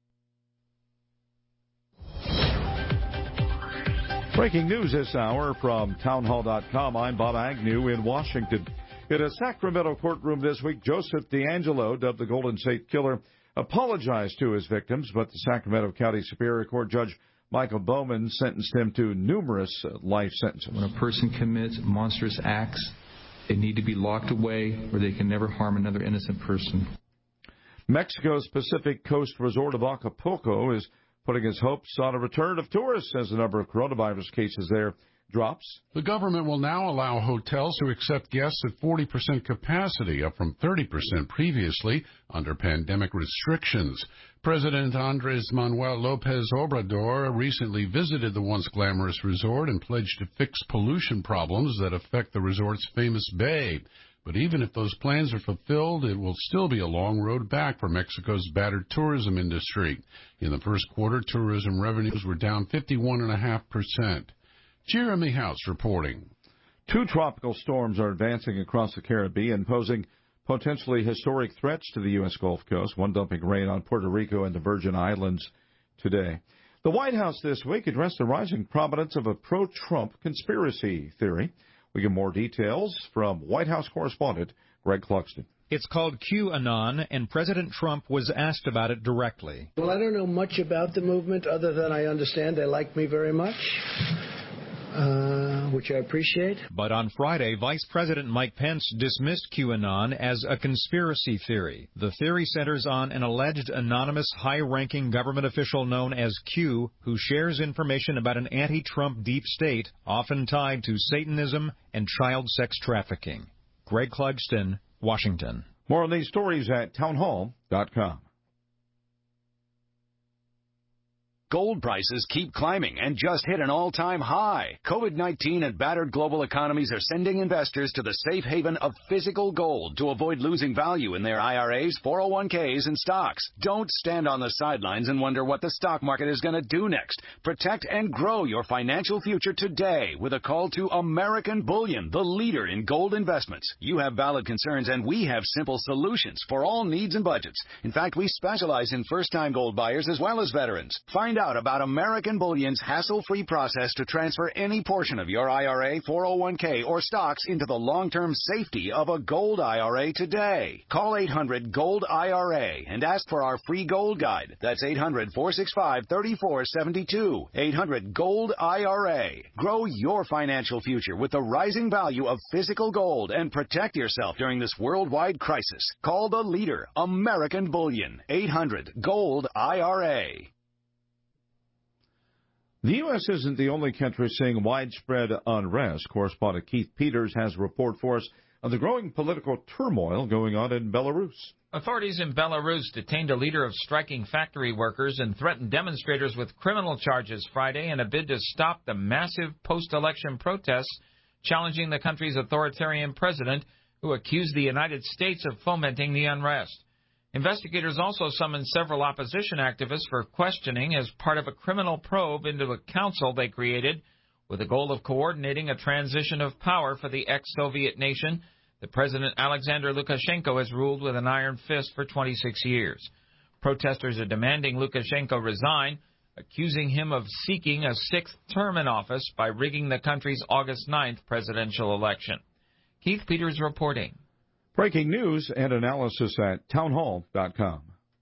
Breaking news this hour from townhall.com. I'm Bob Agnew in Washington. In a Sacramento courtroom this week, Joseph D'Angelo, dubbed the Golden State Killer, apologized to his victims, but the Sacramento County Superior Court Judge Michael Bowman sentenced him to numerous life sentences.
When a person commits monstrous acts, they need to be locked away where they can never harm another innocent person.
Mexico's Pacific Coast resort of Acapulco is putting his hopes on a return of tourists as the number of coronavirus cases there drops.
The government will now allow hotels to accept guests at 40% capacity, up from 30% previously under pandemic restrictions. President Andres Manuel Lopez Obrador recently visited the once glamorous resort and pledged to fix pollution problems that affect the resort's famous bay. But even if those plans are fulfilled, it will still be a long road back for Mexico's battered tourism industry. In the first quarter, tourism revenues were down 51.5%. Jeremy House reporting.
2 tropical storms are advancing across the Caribbean, posing potentially historic threats to the U.S. Gulf Coast, one dumping rain on Puerto Rico and the Virgin Islands today. The White House this week addressed the rising prominence of a pro-Trump conspiracy theory. We get more details from White House correspondent Greg Clugston.
It's called QAnon, and President Trump was asked about it directly.
Well, I don't know much about the movement other than I understand they like me very much, which I appreciate.
But on Friday, Vice President Mike Pence dismissed QAnon as a conspiracy theory. The theory centers on an alleged anonymous high-ranking government official known as Q, who shares information about an anti-Trump deep state, often tied to Satanism and child sex trafficking. Greg Clugston, Washington.
More on these stories at townhall.com.
Gold prices keep climbing and just hit an all-time high. COVID-19 and battered global economies are sending investors to the safe haven of physical gold to avoid losing value in their IRAs, 401ks, and stocks. Don't stand on the sidelines and wonder what the stock market is going to do next. Protect and grow your financial future today with a call to American Bullion, the leader in gold investments. You have valid concerns, and we have simple solutions for all needs and budgets. In fact, we specialize in first-time gold buyers as well as veterans. Find out about American Bullion's hassle-free process to transfer any portion of your IRA, 401k, or stocks into the long-term safety of a gold IRA today. Call 800-GOLD-IRA and ask for our free gold guide. That's 800-465-3472. 800-GOLD-IRA. Grow your financial future with the rising value of physical gold and protect yourself during this worldwide crisis. Call the leader, American Bullion. 800-GOLD-IRA.
The U.S. isn't the only country seeing widespread unrest. Correspondent Keith Peters has a report for us on the growing political turmoil going on in Belarus.
Authorities in Belarus detained a leader of striking factory workers and threatened demonstrators with criminal charges Friday in a bid to stop the massive post-election protests challenging the country's authoritarian president, who accused the United States of fomenting the unrest. Investigators also summoned several opposition activists for questioning as part of a criminal probe into a council they created with the goal of coordinating a transition of power for the ex-Soviet nation that President Alexander Lukashenko has ruled with an iron fist for 26 years. Protesters are demanding Lukashenko resign, accusing him of seeking a sixth term in office by rigging the country's August 9th presidential election. Keith Peters reporting.
Breaking news and analysis at townhall.com.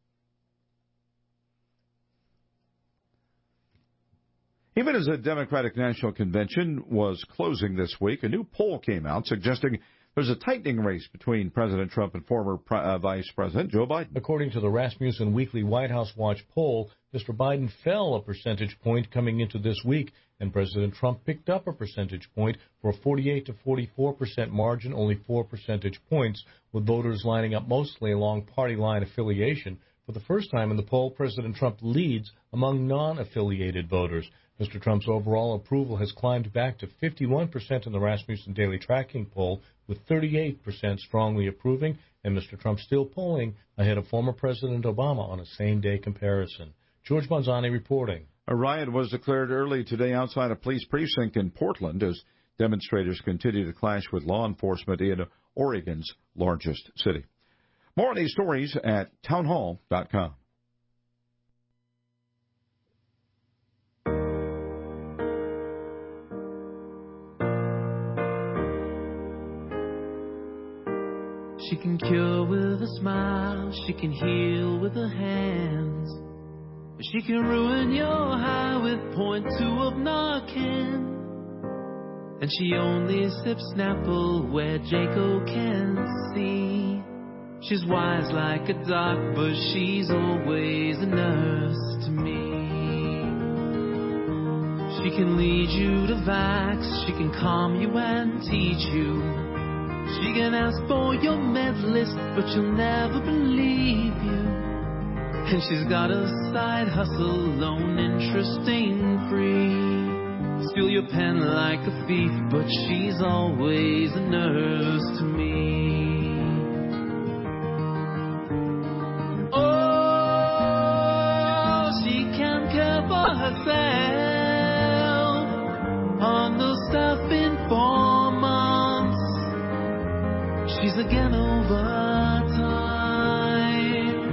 Even as the Democratic National Convention was closing this week, a new poll came out suggesting there's a tightening race between President Trump and former Vice President Joe Biden.
According to the Rasmussen Weekly White House Watch poll, Mr. Biden fell a percentage point coming into this week, and President Trump picked up a percentage point for a 48 to 44% margin, only 4 percentage points, with voters lining up mostly along party line affiliation. For the first time in the poll, President Trump leads among non-affiliated voters. Mr. Trump's overall approval has climbed back to 51% in the Rasmussen Daily Tracking poll, with 38% strongly approving, and Mr. Trump still polling ahead of former President Obama on a same-day comparison. George Bonzani reporting.
A riot was declared early today outside a police precinct in Portland as demonstrators continue to clash with law enforcement in Oregon's largest city. More on these stories at townhall.com.
She can cure with a smile, she can heal with her hands. She can ruin your high with 0.2 of Narcan. And she only sips Snapple where Jaco can see. She's wise like a doc, but she's always a nurse to me. She can lead you to vax, she can calm you and teach you. She can ask for your med list, but she'll never believe you. And she's got a side hustle, loan interesting free. Steal your pen like a thief, but she's always a nurse to me. Oh, she can care for herself on the stuff in 4 months. She's again over time.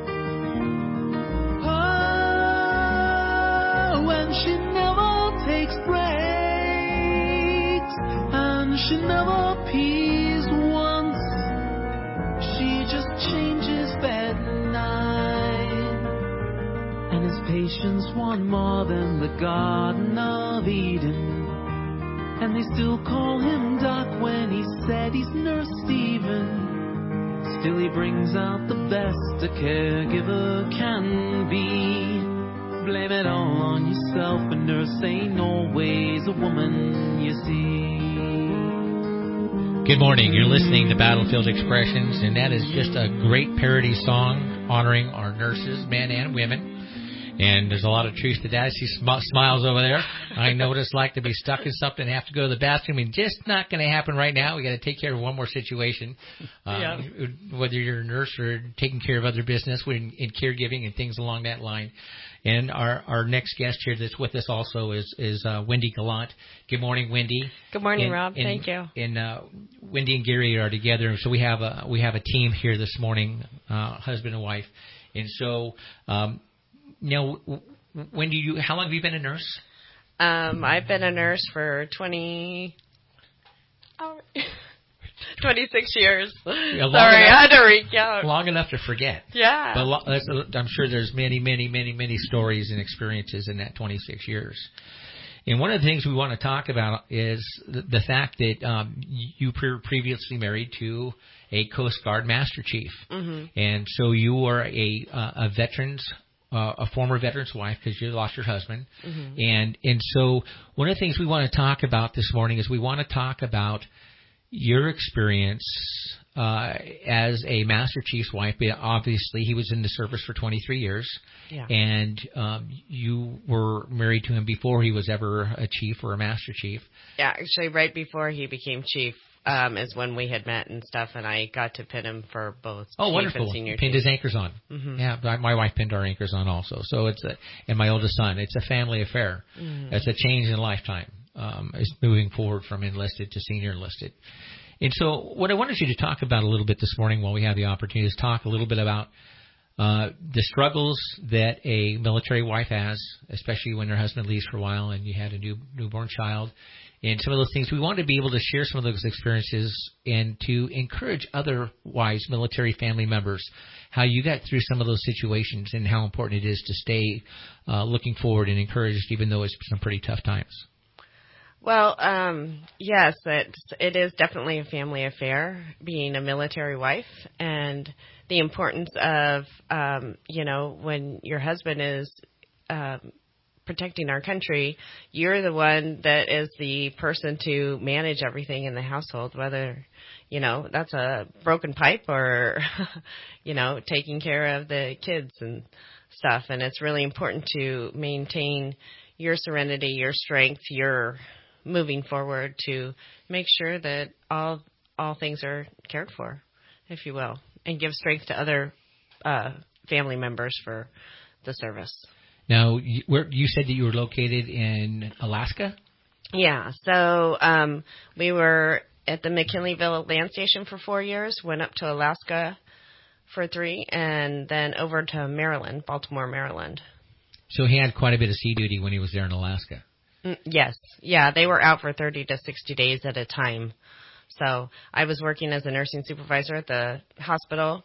Oh, and she never takes breaks, and she never pees once. She just changes bed night. And his patients want more than the Garden of Eden. And they still call him Doc when he said he's Nurse Steven. Still he brings out the best a caregiver can be. Blame it all on yourself, a nurse ain't always a woman, you see.
Good morning. You're listening to Battlefield Expressions, and that is just a great parody song honoring our nurses, men and women. And there's a lot of truth to that. I see smiles over there. I know what it's like to be stuck in something and have to go to the bathroom. I mean, just not going to happen right now. We got to take care of one more situation. Whether you're a nurse or taking care of other business, we're in caregiving and things along that line. And our next guest here that's with us also is Wendy Gallant. Good morning, Wendy.
Good morning, Rob. Thank you.
And Wendy and Gary are together, so we have a team here this morning, husband and wife. And so. Now, how long have you been a nurse?
I've been a nurse for 26 years. Yeah, sorry, I had to recount.
Long enough to forget.
Yeah.
But I'm sure there's many, many, many, many stories and experiences in that 26 years. And one of the things we want to talk about is the fact that you previously married to a Coast Guard Master Chief. Mm-hmm. And so you were a former veteran's wife because you lost your husband. Mm-hmm. And so one of the things we want to talk about this morning is we want to talk about your experience as a Master Chief's wife. Obviously, he was in the service for 23 years. Yeah. And you were married to him before he was ever a chief or a Master Chief.
Yeah, actually right before he became chief. Is when we had met and stuff, and I got to pin him for both chief
wonderful.
and senior.
Pinned his anchors on. Mm-hmm. Yeah, my wife pinned our anchors on also. So and my oldest son. It's a family affair. Mm-hmm. It's a change in lifetime. It's moving forward from enlisted to senior enlisted. And so what I wanted you to talk about a little bit this morning while we have the opportunity is talk a little bit about the struggles that a military wife has, especially when her husband leaves for a while and you had a newborn child. And some of those things, we want to be able to share some of those experiences and to encourage otherwise military family members how you got through some of those situations and how important it is to stay looking forward and encouraged even though it's some pretty tough times.
Well, yes, it is definitely a family affair being a military wife, and the importance of, when your husband is protecting our country, you're the one that is the person to manage everything in the household, whether, that's a broken pipe or, taking care of the kids and stuff. And it's really important to maintain your serenity, your strength, your moving forward to make sure that all things are cared for, if you will, and give strength to other family members for the service.
Now, you said that you were located in Alaska?
Yeah. So we were at the McKinleyville Land Station for 4 years, went up to Alaska for 3, and then over to Maryland, Baltimore, Maryland.
So he had quite a bit of sea duty when he was there in Alaska.
Yes. Yeah, they were out for 30 to 60 days at a time. So I was working as a nursing supervisor at the hospital,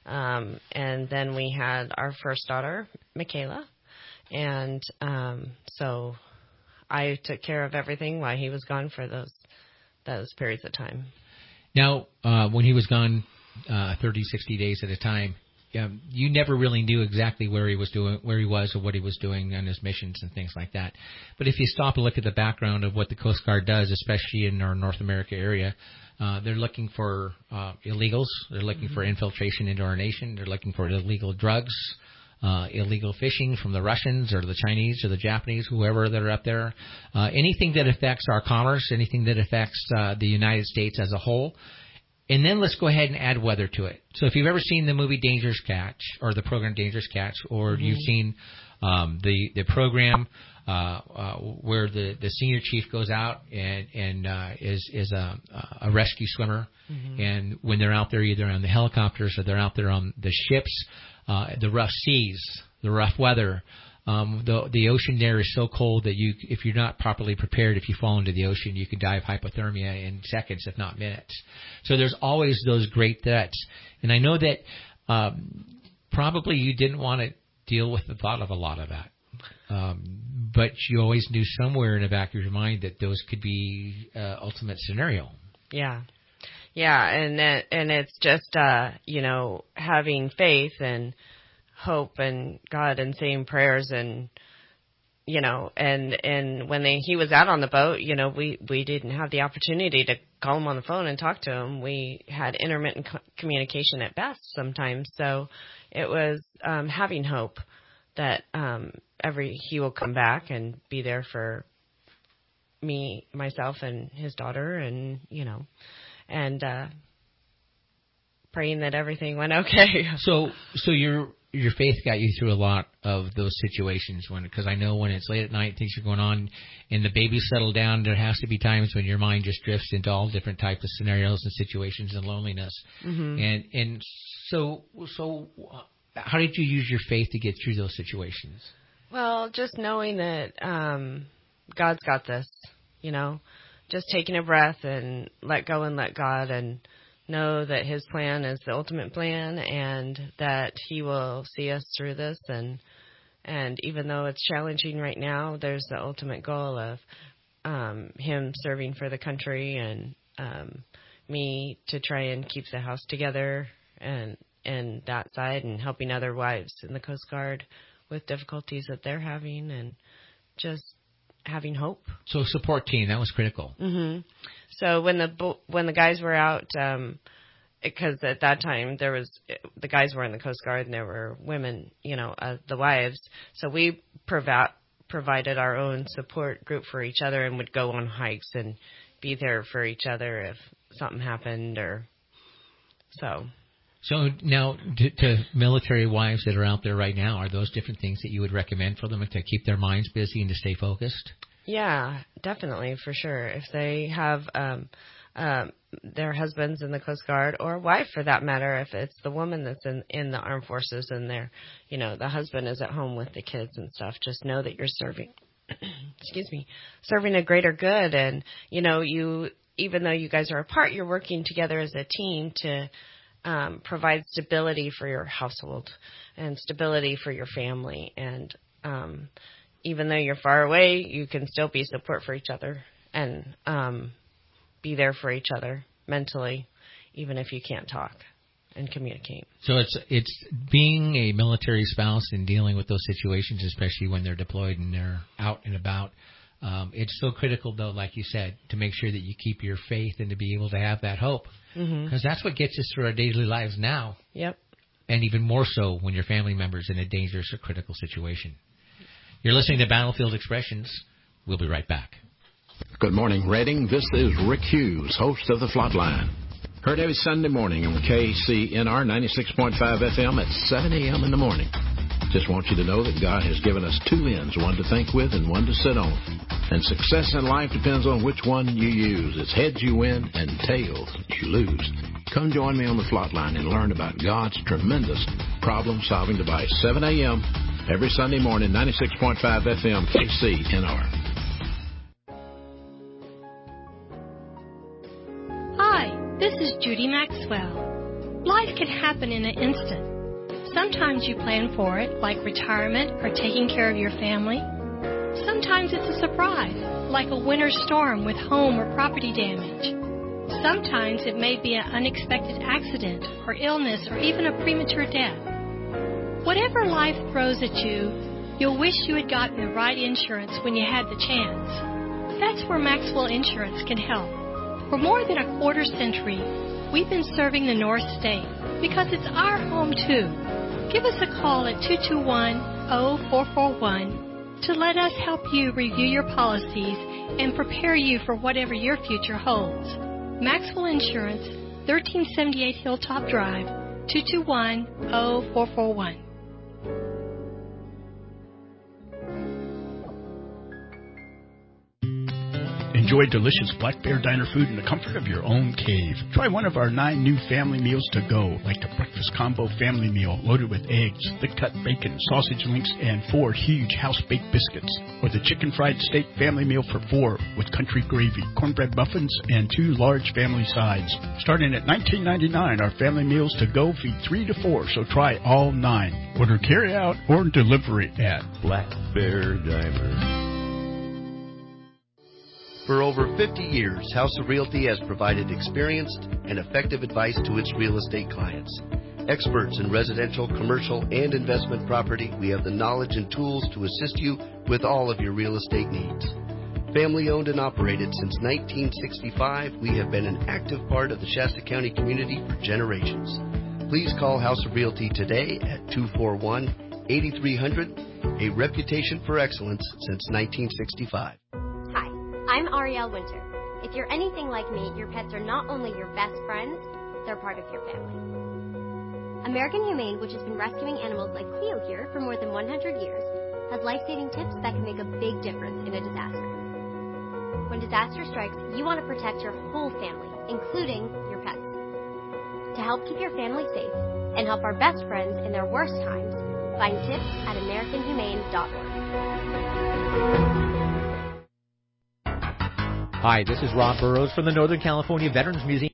and then we had our first daughter, Michaela, and so I took care of everything while he was gone for those periods of time.
Now, when he was gone 30, 60 days at a time, you never really knew exactly where he was or what he was doing on his missions and things like that. But if you stop and look at the background of what the Coast Guard does, especially in our North America area, they're looking for illegals. They're looking for infiltration into our nation. They're looking for illegal drugs, illegal fishing from the Russians or the Chinese or the Japanese, whoever that are up there. Anything that affects our commerce, anything that affects the United States as a whole. And then let's go ahead and add weather to it. So if you've ever seen the movie Dangerous Catch or the program Dangerous Catch, or you've seen the program where the senior chief goes out and is a rescue swimmer, and when they're out there either on the helicopters or they're out there on the ships, the rough seas, the rough weather. The ocean there is so cold that if you're not properly prepared, if you fall into the ocean, you could die of hypothermia in seconds, if not minutes. So there's always those great threats. And I know that probably you didn't want to deal with the thought of a lot of that. But you always knew somewhere in the back of your mind that those could be ultimate scenario.
Yeah. Yeah, and it's just, having faith and hope and God and saying prayers and, and when he was out on the boat, we didn't have the opportunity to call him on the phone and talk to him. We had intermittent communication at best sometimes. So it was having hope that he will come back and be there for me, myself, and his daughter, and and praying that everything went okay.
So your faith got you through a lot of those situations because I know when it's late at night, things are going on, and the baby's settled down. There has to be times when your mind just drifts into all different types of scenarios and situations and loneliness. And so how did you use your faith to get through those situations?
Well, just knowing that God's got this, just taking a breath and let go and let God and know that his plan is the ultimate plan and that he will see us through this. And even though it's challenging right now, there's the ultimate goal of him serving for the country and me to try and keep the house together and that side and helping other wives in the Coast Guard with difficulties that they're having and just having hope.
So support team, that was critical.
So when the guys were out, because at that time the guys were in the Coast Guard and there were women, the wives. So we provided our own support group for each other and would go on hikes and be there for each other if something happened or so.
So now to military wives that are out there right now, are those different things that you would recommend for them to keep their minds busy and to stay focused?
Yeah, definitely, for sure. If they have their husbands in the Coast Guard or wife for that matter, if it's the woman that's in the armed forces and the husband is at home with the kids and stuff, just know that you're serving, serving a greater good. And, even though you guys are apart, you're working together as a team to provide stability for your household and stability for your family. And even though you're far away, you can still be support for each other and be there for each other mentally, even if you can't talk. and communicate.
So it's being a military spouse and dealing with those situations, especially when they're deployed and they're out and about. It's so critical, though, like you said, to make sure that you keep your faith and to be able to have that hope. Because that's what gets us through our daily lives now.
Yep.
And even more so when your family member's in a dangerous or critical situation. You're listening to Battlefield Expressions. We'll be right back.
Good morning, Reading. This is Rick Hughes, host of The Flatline. Heard every Sunday morning on KCNR 96.5 FM at 7 a.m. in the morning. Just want you to know that God has given us two ends, one to think with and one to sit on. And success in life depends on which one you use. It's heads you win and tails you lose. Come join me on The Flatline and learn about God's tremendous problem-solving device. 7 a.m. every Sunday morning, 96.5 FM, KCNR.
Hi, this is Judy Maxwell. Life can happen in an instant. Sometimes you plan for it, like retirement or taking care of your family. Sometimes it's a surprise, like a winter storm with home or property damage. Sometimes it may be an unexpected accident or illness or even a premature death. Whatever life throws at you, you'll wish you had gotten the right insurance when you had the chance. That's where Maxwell Insurance can help. For more than a quarter century, we've been serving the North State because it's our home too. Give us a call at 221-0441 to let us help you review your policies and prepare you for whatever your future holds. Maxwell Insurance, 1378 Hilltop Drive, 221-0441.
Enjoy delicious Black Bear Diner food in the comfort of your own cave. Try one of our 9 new family meals to go, like the Breakfast Combo Family Meal loaded with eggs, thick-cut bacon, sausage links, and 4 huge house-baked biscuits. Or the Chicken Fried Steak Family Meal for 4 with country gravy, cornbread muffins, and 2 large family sides. Starting at $19.99, our family meals to go feed 3 to 4, so try all 9. Order carry-out or delivery at Black Bear Diner.
For over 50 years, House of Realty has provided experienced and effective advice to its real estate clients. Experts in residential, commercial, and investment property, we have the knowledge and tools to assist you with all of your real estate needs. Family owned and operated since 1965, we have been an active part of the Shasta County community for generations. Please call House of Realty today at 241-8300, a reputation for excellence since 1965.
I'm Arielle Winter. If you're anything like me, your pets are not only your best friends, they're part of your family. American Humane, which has been rescuing animals like Cleo here for more than 100 years, has life-saving tips that can make a big difference in a disaster. When disaster strikes, you want to protect your whole family, including your pets. To help keep your family safe and help our best friends in their worst times, find tips at AmericanHumane.org.
Hi, this is Rob Burrows from the Northern California Veterans Museum.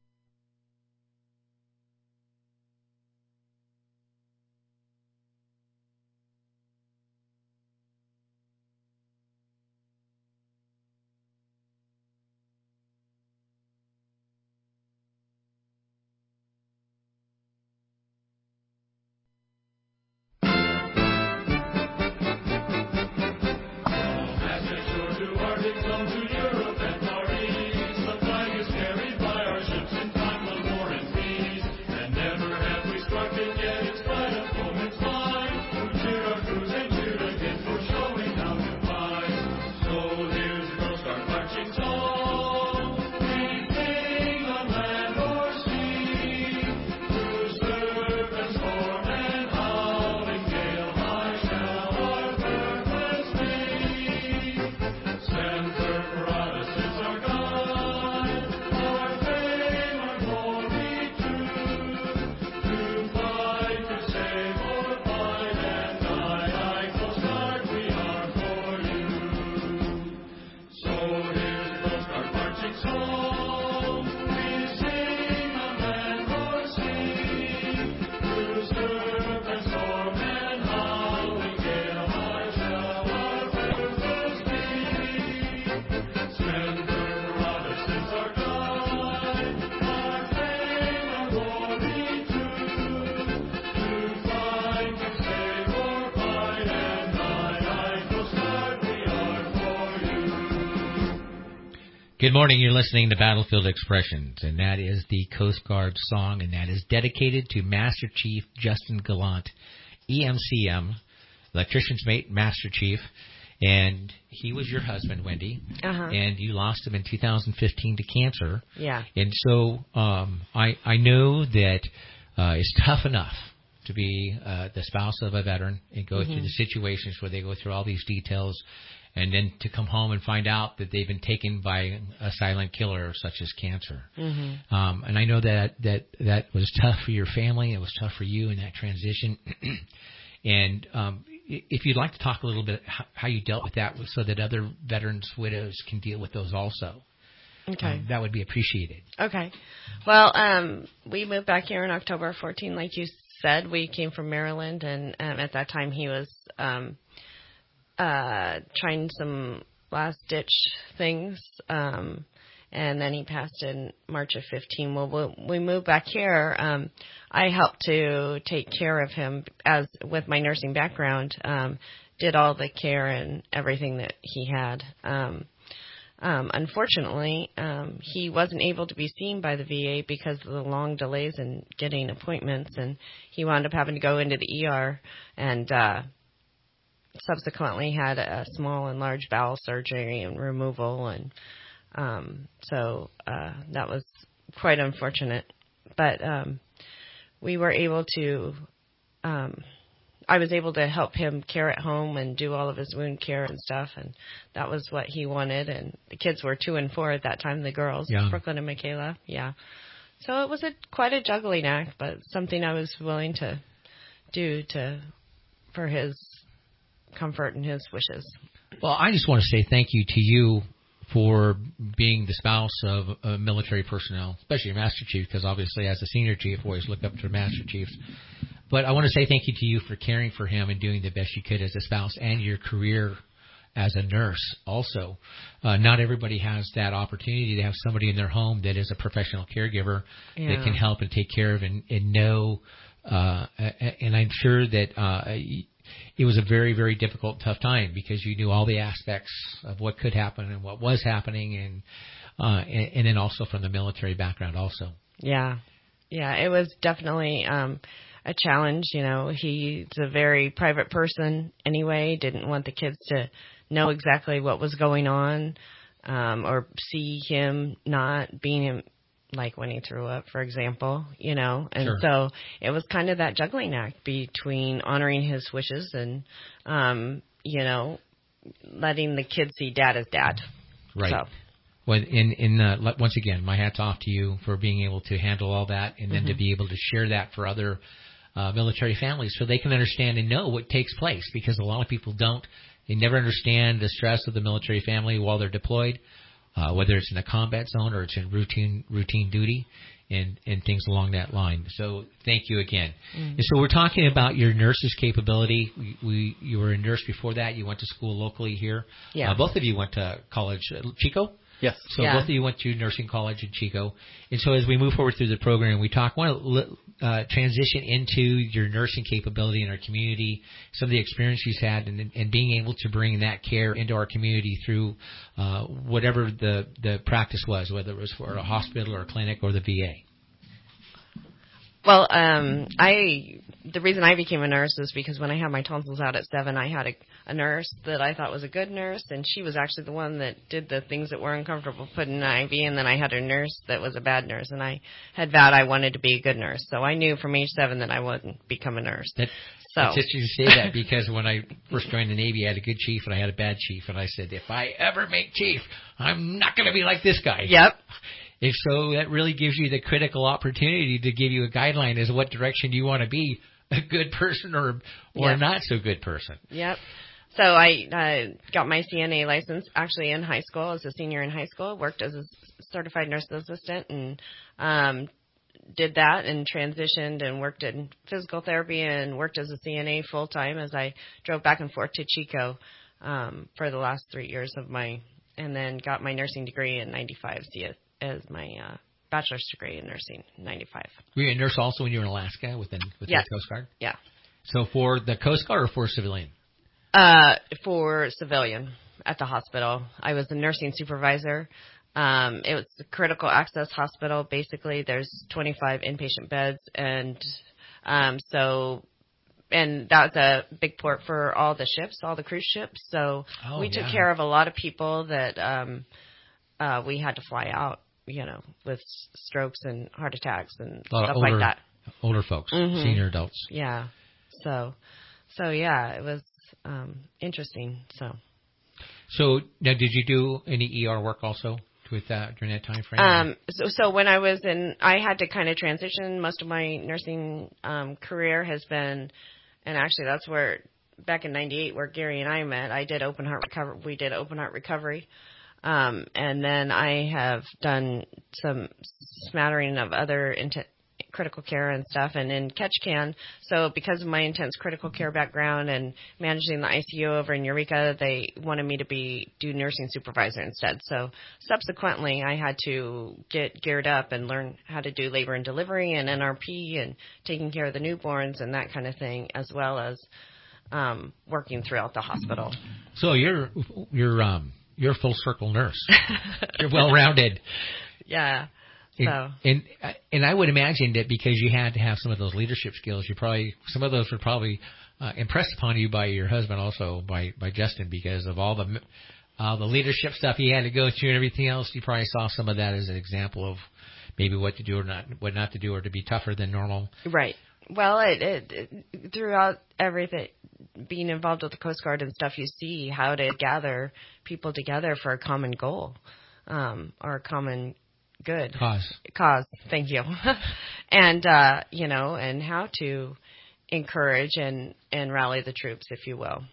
Good morning. You're listening to Battlefield Expressions, and that is the Coast Guard song, and that is dedicated to Master Chief Justin Gallant, EMCM, Electrician's Mate, Master Chief, and he was your husband, Wendy, and you lost him in 2015 to cancer.
Yeah.
And so I know that it's tough enough to be the spouse of a veteran and go through the situations where they go through all these details, and then to come home and find out that they've been taken by a silent killer such as cancer. And I know that was tough for your family. It was tough for you in that transition. And if you'd like to talk a little bit how you dealt with that so that other veterans' widows can deal with those also.
Okay.
That would be appreciated.
Okay. Well, we moved back here in October 14, like you said. We came from Maryland, and at that time he was trying some last-ditch things, and then he passed in March of 15. Well, we moved back here. I helped to take care of him with my nursing background, did all the care and everything that he had. Unfortunately, he wasn't able to be seen by the VA because of the long delays in getting appointments, and he wound up having to go into the ER and subsequently had a small and large bowel surgery and removal, and so that was quite unfortunate. But we were able to I was able to help him care at home and do all of his wound care and stuff, and that was what he wanted. And the kids were 2 and 4 at that time, the girls, Brooklyn and Michaela. Yeah. So it was quite a juggling act, but something I was willing to do for his comfort and his wishes.
Well, I just want to say thank you to you for being the spouse of military personnel, especially your Master Chief, because obviously as a senior chief, always look up to Master Chiefs. But I want to say thank you to you for caring for him and doing the best you could as a spouse, and your career as a nurse also. Not everybody has that opportunity to have somebody in their home that is a professional caregiver that can help and take care of and know. And I'm sure that it was a very, very difficult, tough time because you knew all the aspects of what could happen and what was happening, and then also from the military background also.
Yeah. Yeah, it was definitely a challenge. You know, he's a very private person anyway, didn't want the kids to know exactly what was going on, or see him not being him, like when he threw up, for example, you know. And so it was kind of that juggling act between honoring his wishes and, you know, letting the kids see dad as dad.
Right.
So.
Well, once again, my hat's off to you for being able to handle all that, and then to be able to share that for other military families so they can understand and know what takes place, because a lot of people don't. They never understand the stress of the military family while they're deployed, whether it's in a combat zone or it's in routine duty and things along that line. So thank you again. And so we're talking about your nurse's capability. You were a nurse before that. You went to school locally here.
Yeah.
Both of you went to college, Chico?
Yes.
So both of you went to nursing college in Chico. And so as we move forward through the program, we want to transition into your nursing capability in our community, some of the experience you've had, and being able to bring that care into our community through whatever the practice was, whether it was for a hospital or a clinic or the VA.
Well, the reason I became a nurse is because when I had my tonsils out at 7, I had a nurse that I thought was a good nurse, and she was actually the one that did the things that were uncomfortable, putting an IV, and then I had a nurse that was a bad nurse, and I had vowed I wanted to be a good nurse. So I knew from age 7 that I wouldn't become a nurse.
It's interesting to say that, because when I first joined the Navy, I had a good chief and I had a bad chief, and I said, if I ever make chief, I'm not going to be like this guy.
Yep.
And so that really gives you the critical opportunity to give you a guideline as to what direction you want to be, a good person or a not so good person.
Yep. So I got my CNA license actually in high school, as a senior in high school, worked as a certified nurse assistant, and did that and transitioned and worked in physical therapy and worked as a CNA full time as I drove back and forth to Chico for the last 3 years of and then got my nursing degree in 95 as my bachelor's degree in nursing in 95.
Were you a nurse also when you were in Alaska with the Coast Guard?
Yeah. So
for the Coast Guard or for civilian?
For civilian at the hospital. I was the nursing supervisor It was a critical access hospital. Basically, there's 25 inpatient beds, and and that's a big port for all the ships, all the cruise ships. So we took care of a lot of people that we had to fly out, with strokes and heart attacks and stuff like that.
Older folks, senior adults.
Yeah. So yeah, it was interesting.
So now, did you do any ER work also with that during that time frame?
So when I was I had to kind of transition. Most of my nursing career has been, and actually that's where back in '98 where Gary and I met. I did open heart recovery. We did open heart recovery, and then I have done some smattering of other critical care and stuff, and in Ketchikan. So because of my intense critical care background and managing the ICU over in Eureka, they wanted me to do nursing supervisor instead. So subsequently, I had to get geared up and learn how to do labor and delivery and NRP and taking care of the newborns and that kind of thing, as well as working throughout the hospital.
So you're a full circle nurse. You're well rounded.
Yeah.
And I would imagine that because you had to have some of those leadership skills, some of those were probably impressed upon you by your husband, also by Justin, because of all the leadership stuff he had to go through and everything else. You probably saw some of that as an example of maybe what to do or what not to do, or to be tougher than normal.
Right. Well, it throughout everything, being involved with the Coast Guard and stuff, you see how to gather people together for a common goal, or a common good cause. Thank you. And and how to encourage and rally the troops, if you will.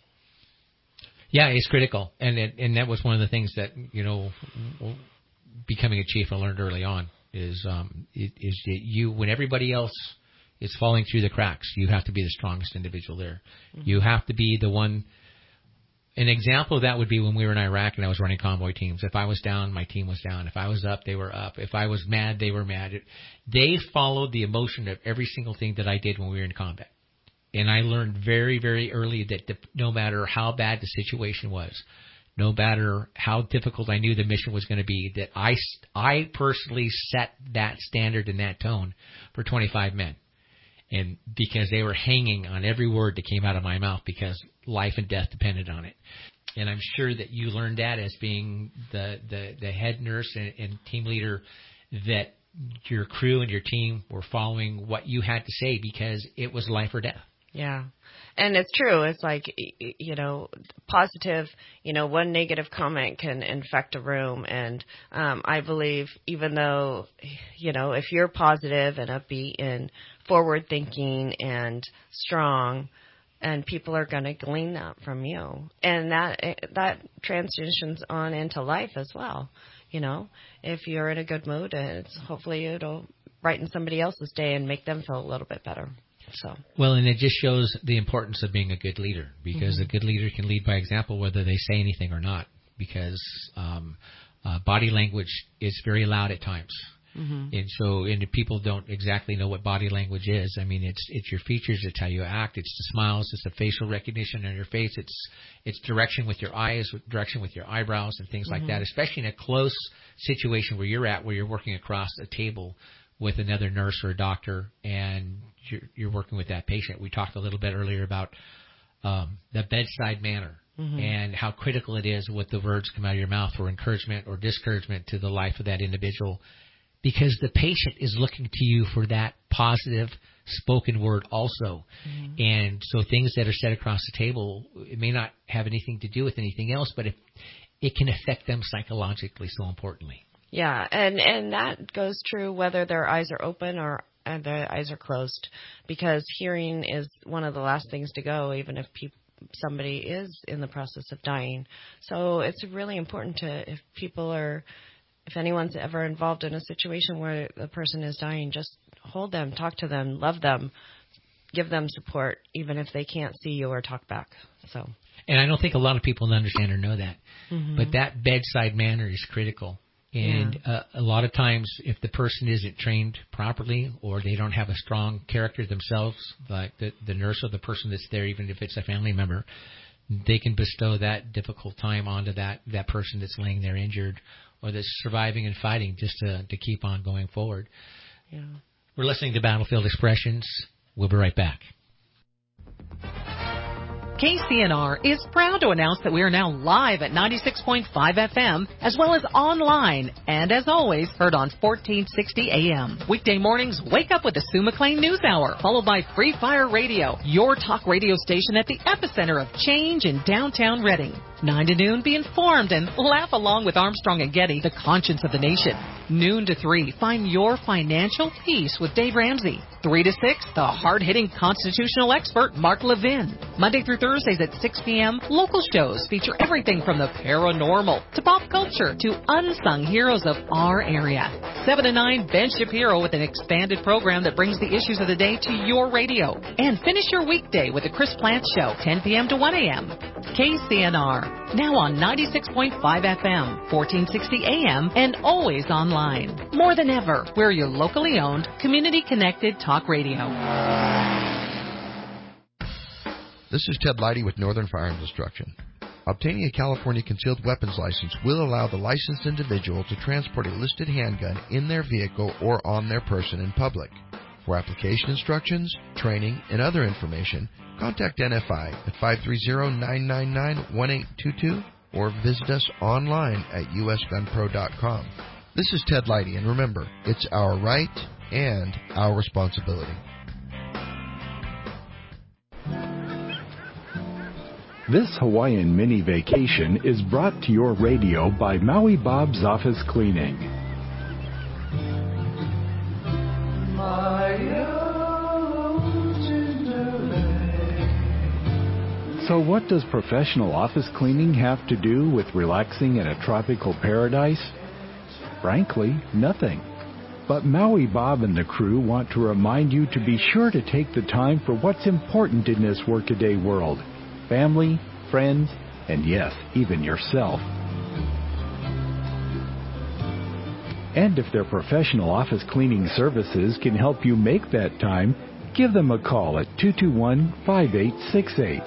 Yeah, it's critical, and that was one of the things that becoming a chief I learned early on is that you, when everybody else is falling through the cracks, you have to be the strongest individual there. Mm-hmm. You have to be the one. An example of that would be when we were in Iraq and I was running convoy teams. If I was down, my team was down. If I was up, they were up. If I was mad, they were mad. They followed the emotion of every single thing that I did when we were in combat. And I learned very, very early that no matter how bad the situation was, no matter how difficult I knew the mission was going to be, that I personally set that standard and that tone for 25 men. And because they were hanging on every word that came out of my mouth, because life and death depended on it. And I'm sure that you learned that as being the head nurse and team leader, that your crew and your team were following what you had to say because it was life or death.
Yeah. And it's true. It's like, positive, one negative comment can infect a room. And I believe even though, if you're positive and upbeat and forward thinking and strong, and people are going to glean that from you. And that transitions on into life as well. If you're in a good mood, hopefully it'll brighten somebody else's day and make them feel a little bit better. Well,
and it just shows the importance of being a good leader, because a good leader can lead by example whether they say anything or not, because body language is very loud at times. Mm-hmm. And people don't exactly know what body language is. I mean, it's your features, it's how you act, it's the smiles, it's the facial recognition on your face, it's direction with your eyes, direction with your eyebrows, and things like that. Especially in a close situation where you're working across a table with another nurse or a doctor, and you're working with that patient. We talked a little bit earlier about the bedside manner and how critical it is what the words come out of your mouth for encouragement or discouragement to the life of that individual, because the patient is looking to you for that positive spoken word also. And so things that are said across the table, it may not have anything to do with anything else, but it can affect them psychologically so importantly.
Yeah, and that goes true whether their eyes are open or their eyes are closed, because hearing is one of the last things to go, even if somebody is in the process of dying. So it's really important if anyone's ever involved in a situation where the person is dying, just hold them, talk to them, love them, give them support, even if they can't see you or talk back.
And I don't think a lot of people understand or know that, but that bedside manner is critical. And a lot of times, if the person isn't trained properly or they don't have a strong character themselves, like the nurse or the person that's there, even if it's a family member, they can bestow that difficult time onto that person that's laying there injured or that's surviving and fighting just to keep on going forward.
Yeah.
We're listening to Battlefield Expressions. We'll be right back.
KCNR is proud to announce that we are now live at 96.5 FM as well as online and, as always, heard on 1460 AM. Weekday mornings, wake up with the Sue McLean News Hour, followed by Free Fire Radio, your talk radio station at the epicenter of change in downtown Reading. 9 to noon, be informed and laugh along with Armstrong and Getty, the conscience of the nation. Noon to 3, find your financial peace with Dave Ramsey. 3 to 6, the hard-hitting constitutional expert, Mark Levin. Monday through Thursdays at 6 p.m., local shows feature everything from the paranormal to pop culture to unsung heroes of our area. 7 to 9, Ben Shapiro with an expanded program that brings the issues of the day to your radio. And finish your weekday with the Chris Plant Show, 10 p.m. to 1 a.m. KCNR, now on 96.5 FM, 1460 AM, and always online. More than ever, we're your locally owned, community-connected talk radio.
This is Ted Leidy with Northern Firearms Instruction. Obtaining a California concealed weapons license will allow the licensed individual to transport a listed handgun in their vehicle or on their person in public. For application instructions, training, and other information, contact NFI at 530-999-1822 or visit us online at usgunpro.com. This is Ted Leidy, and remember, it's our right and our responsibility.
This Hawaiian mini vacation is brought to your radio by Maui Bob's Office Cleaning. So what does professional office cleaning have to do with relaxing in a tropical paradise? Frankly, nothing. But Maui Bob and the crew want to remind you to be sure to take the time for what's important in this workaday world. Family, friends, and yes, even yourself. And if their professional office cleaning services can help you make that time, give them a call at 221-5868.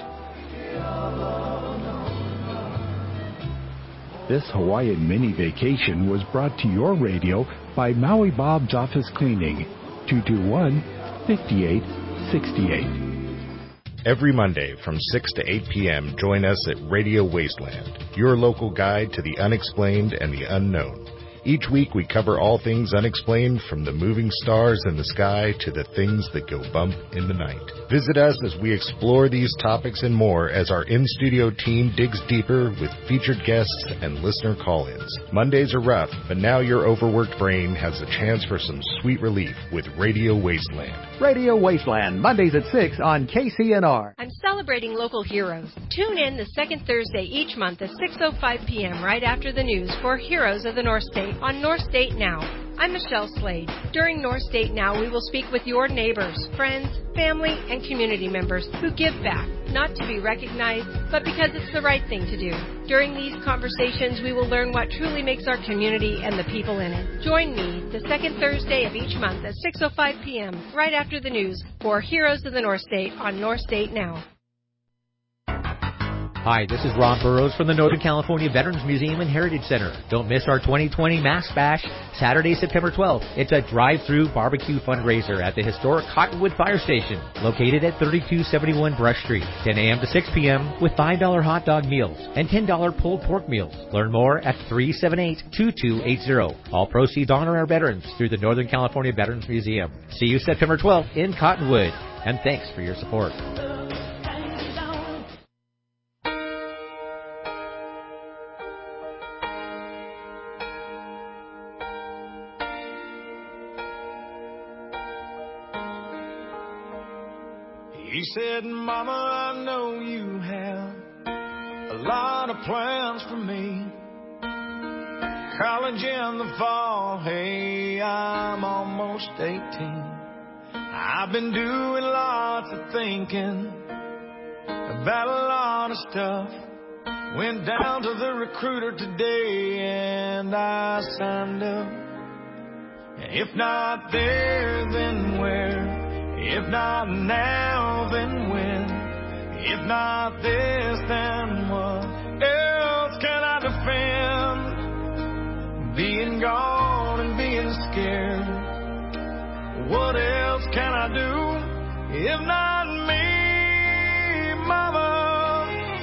This Hawaiian mini vacation was brought to your radio by Maui Bob's Office Cleaning, 221-5868.
Every Monday from 6 to 8 p.m., join us at Radio Wasteland, your local guide to the unexplained and the unknown. Each week we cover all things unexplained, from the moving stars in the sky to the things that go bump in the night. Visit us as we explore these topics and more as our in-studio team digs deeper with featured guests and listener call-ins. Mondays are rough, but now your overworked brain has a chance for some sweet relief with Radio Wasteland.
Radio Wasteland, Mondays at 6 on KCNR.
I'm celebrating local heroes. Tune in the second Thursday each month at 6:05 p.m. right after the news for Heroes of the North State on North State Now. I'm Michelle Slade. During North State Now, we will speak with your neighbors, friends, family, and community members who give back, not to be recognized, but because it's the right thing to do. During these conversations, we will learn what truly makes our community and the people in it. Join me the second Thursday of each month at 6:05 p.m. right after the news for Heroes of the North State on North State Now.
Hi, this is Ron Burrows from the Northern California Veterans Museum and Heritage Center. Don't miss our 2020 Mask Bash, Saturday, September 12th. It's a drive-through barbecue fundraiser at the historic Cottonwood Fire Station, located at 3271 Brush Street, 10 a.m. to 6 p.m. with $5 hot dog meals and $10 pulled pork meals. Learn more at 378-2280. All proceeds honor our veterans through the Northern California Veterans Museum. See you September 12th in Cottonwood, and thanks for your support.
He said, Mama, I know you have a lot of plans for me. College in the fall, hey, I'm almost 18. I've been doing lots of thinking about a lot of stuff. Went down to the recruiter today and I signed up. If not there, then where? If not now, then when? If not this, then what else can I defend? Being gone and being scared. What else can I do if not me, Mama?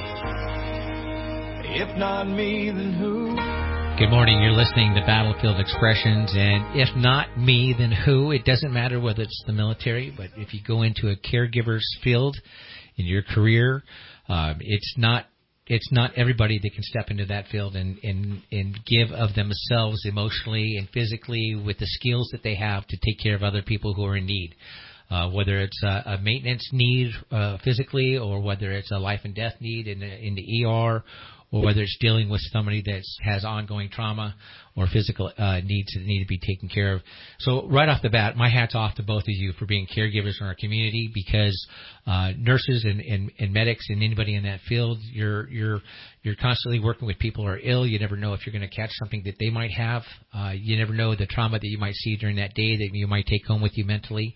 If not me, then who?
Good morning. You're listening to Battlefield Expressions, and if not me, then who? It doesn't matter whether it's the military, but if you go into a caregiver's field in your career, it's not everybody that can step into that field and give of themselves emotionally and physically with the skills that they have to take care of other people who are in need. Whether it's a maintenance need physically, or whether it's a life and death need in the ER, or whether it's dealing with somebody that has ongoing trauma or physical needs that need to be taken care of. So right off the bat, my hat's off to both of you for being caregivers in our community, because nurses and medics and anybody in that field, you're constantly working with people who are ill. You never know if you're going to catch something that they might have. You never know the trauma that you might see during that day that you might take home with you mentally.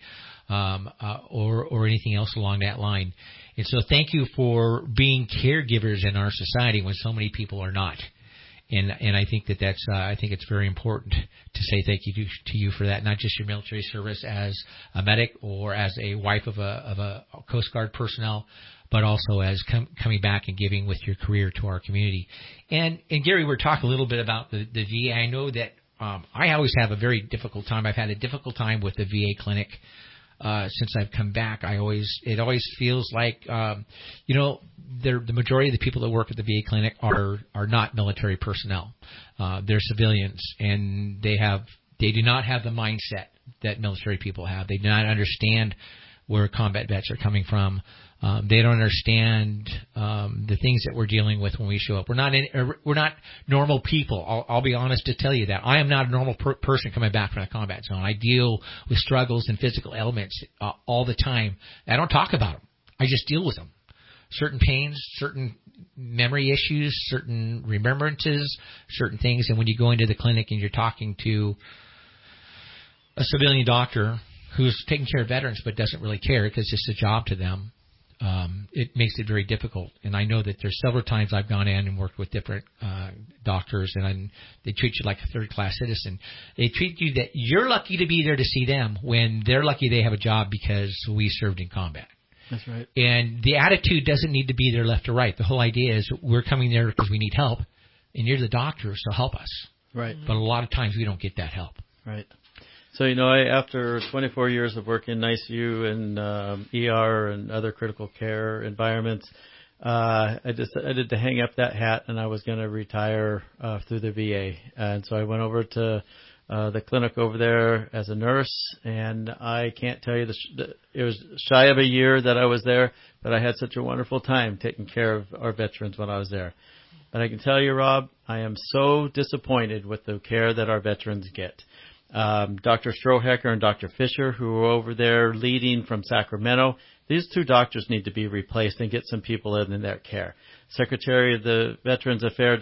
Or anything else along that line. And so thank you for being caregivers in our society when so many people are not. And I think that's I think it's very important to say thank you to you for that, not just your military service as a medic or as a wife of a Coast Guard personnel, but also as coming back and giving with your career to our community. And Gary, we're talking a little bit about the VA. I know that I always have a very difficult time. I've had a difficult time with the VA clinic. Since I've come back, it always feels like, the majority of the people that work at the VA clinic are not military personnel. They're civilians, and they do not have the mindset that military people have. They do not understand where combat vets are coming from. They don't understand the things that we're dealing with when we show up. We're not normal people. I'll be honest to tell you that. I am not a normal person coming back from a combat zone. I deal with struggles and physical ailments all the time. I don't talk about them. I just deal with them. Certain pains, certain memory issues, certain remembrances, certain things. And when you go into the clinic and you're talking to a civilian doctor who's taking care of veterans but doesn't really care because it's a job to them, it makes it very difficult. And I know that there's several times I've gone in and worked with different doctors, and they treat you like a third-class citizen. They treat you that you're lucky to be there to see them when they're lucky they have a job because we served in combat.
That's right.
And the attitude doesn't need to be there left or right. The whole idea is we're coming there because we need help, and you're the doctor, so help us.
Right.
But a lot of times we don't get that help.
Right. So, after 24 years of working in ICU and ER and other critical care environments, I decided to hang up that hat, and I was going to retire through the VA. And so I went over to the clinic over there as a nurse, and I can't tell you, it was shy of a year that I was there, but I had such a wonderful time taking care of our veterans when I was there. But I can tell you, Rob, I am so disappointed with the care that our veterans get. Dr. Strohecker and Dr. Fisher, who were over there leading from Sacramento, these two doctors need to be replaced and get some people in their care. Secretary of the Veterans Affairs,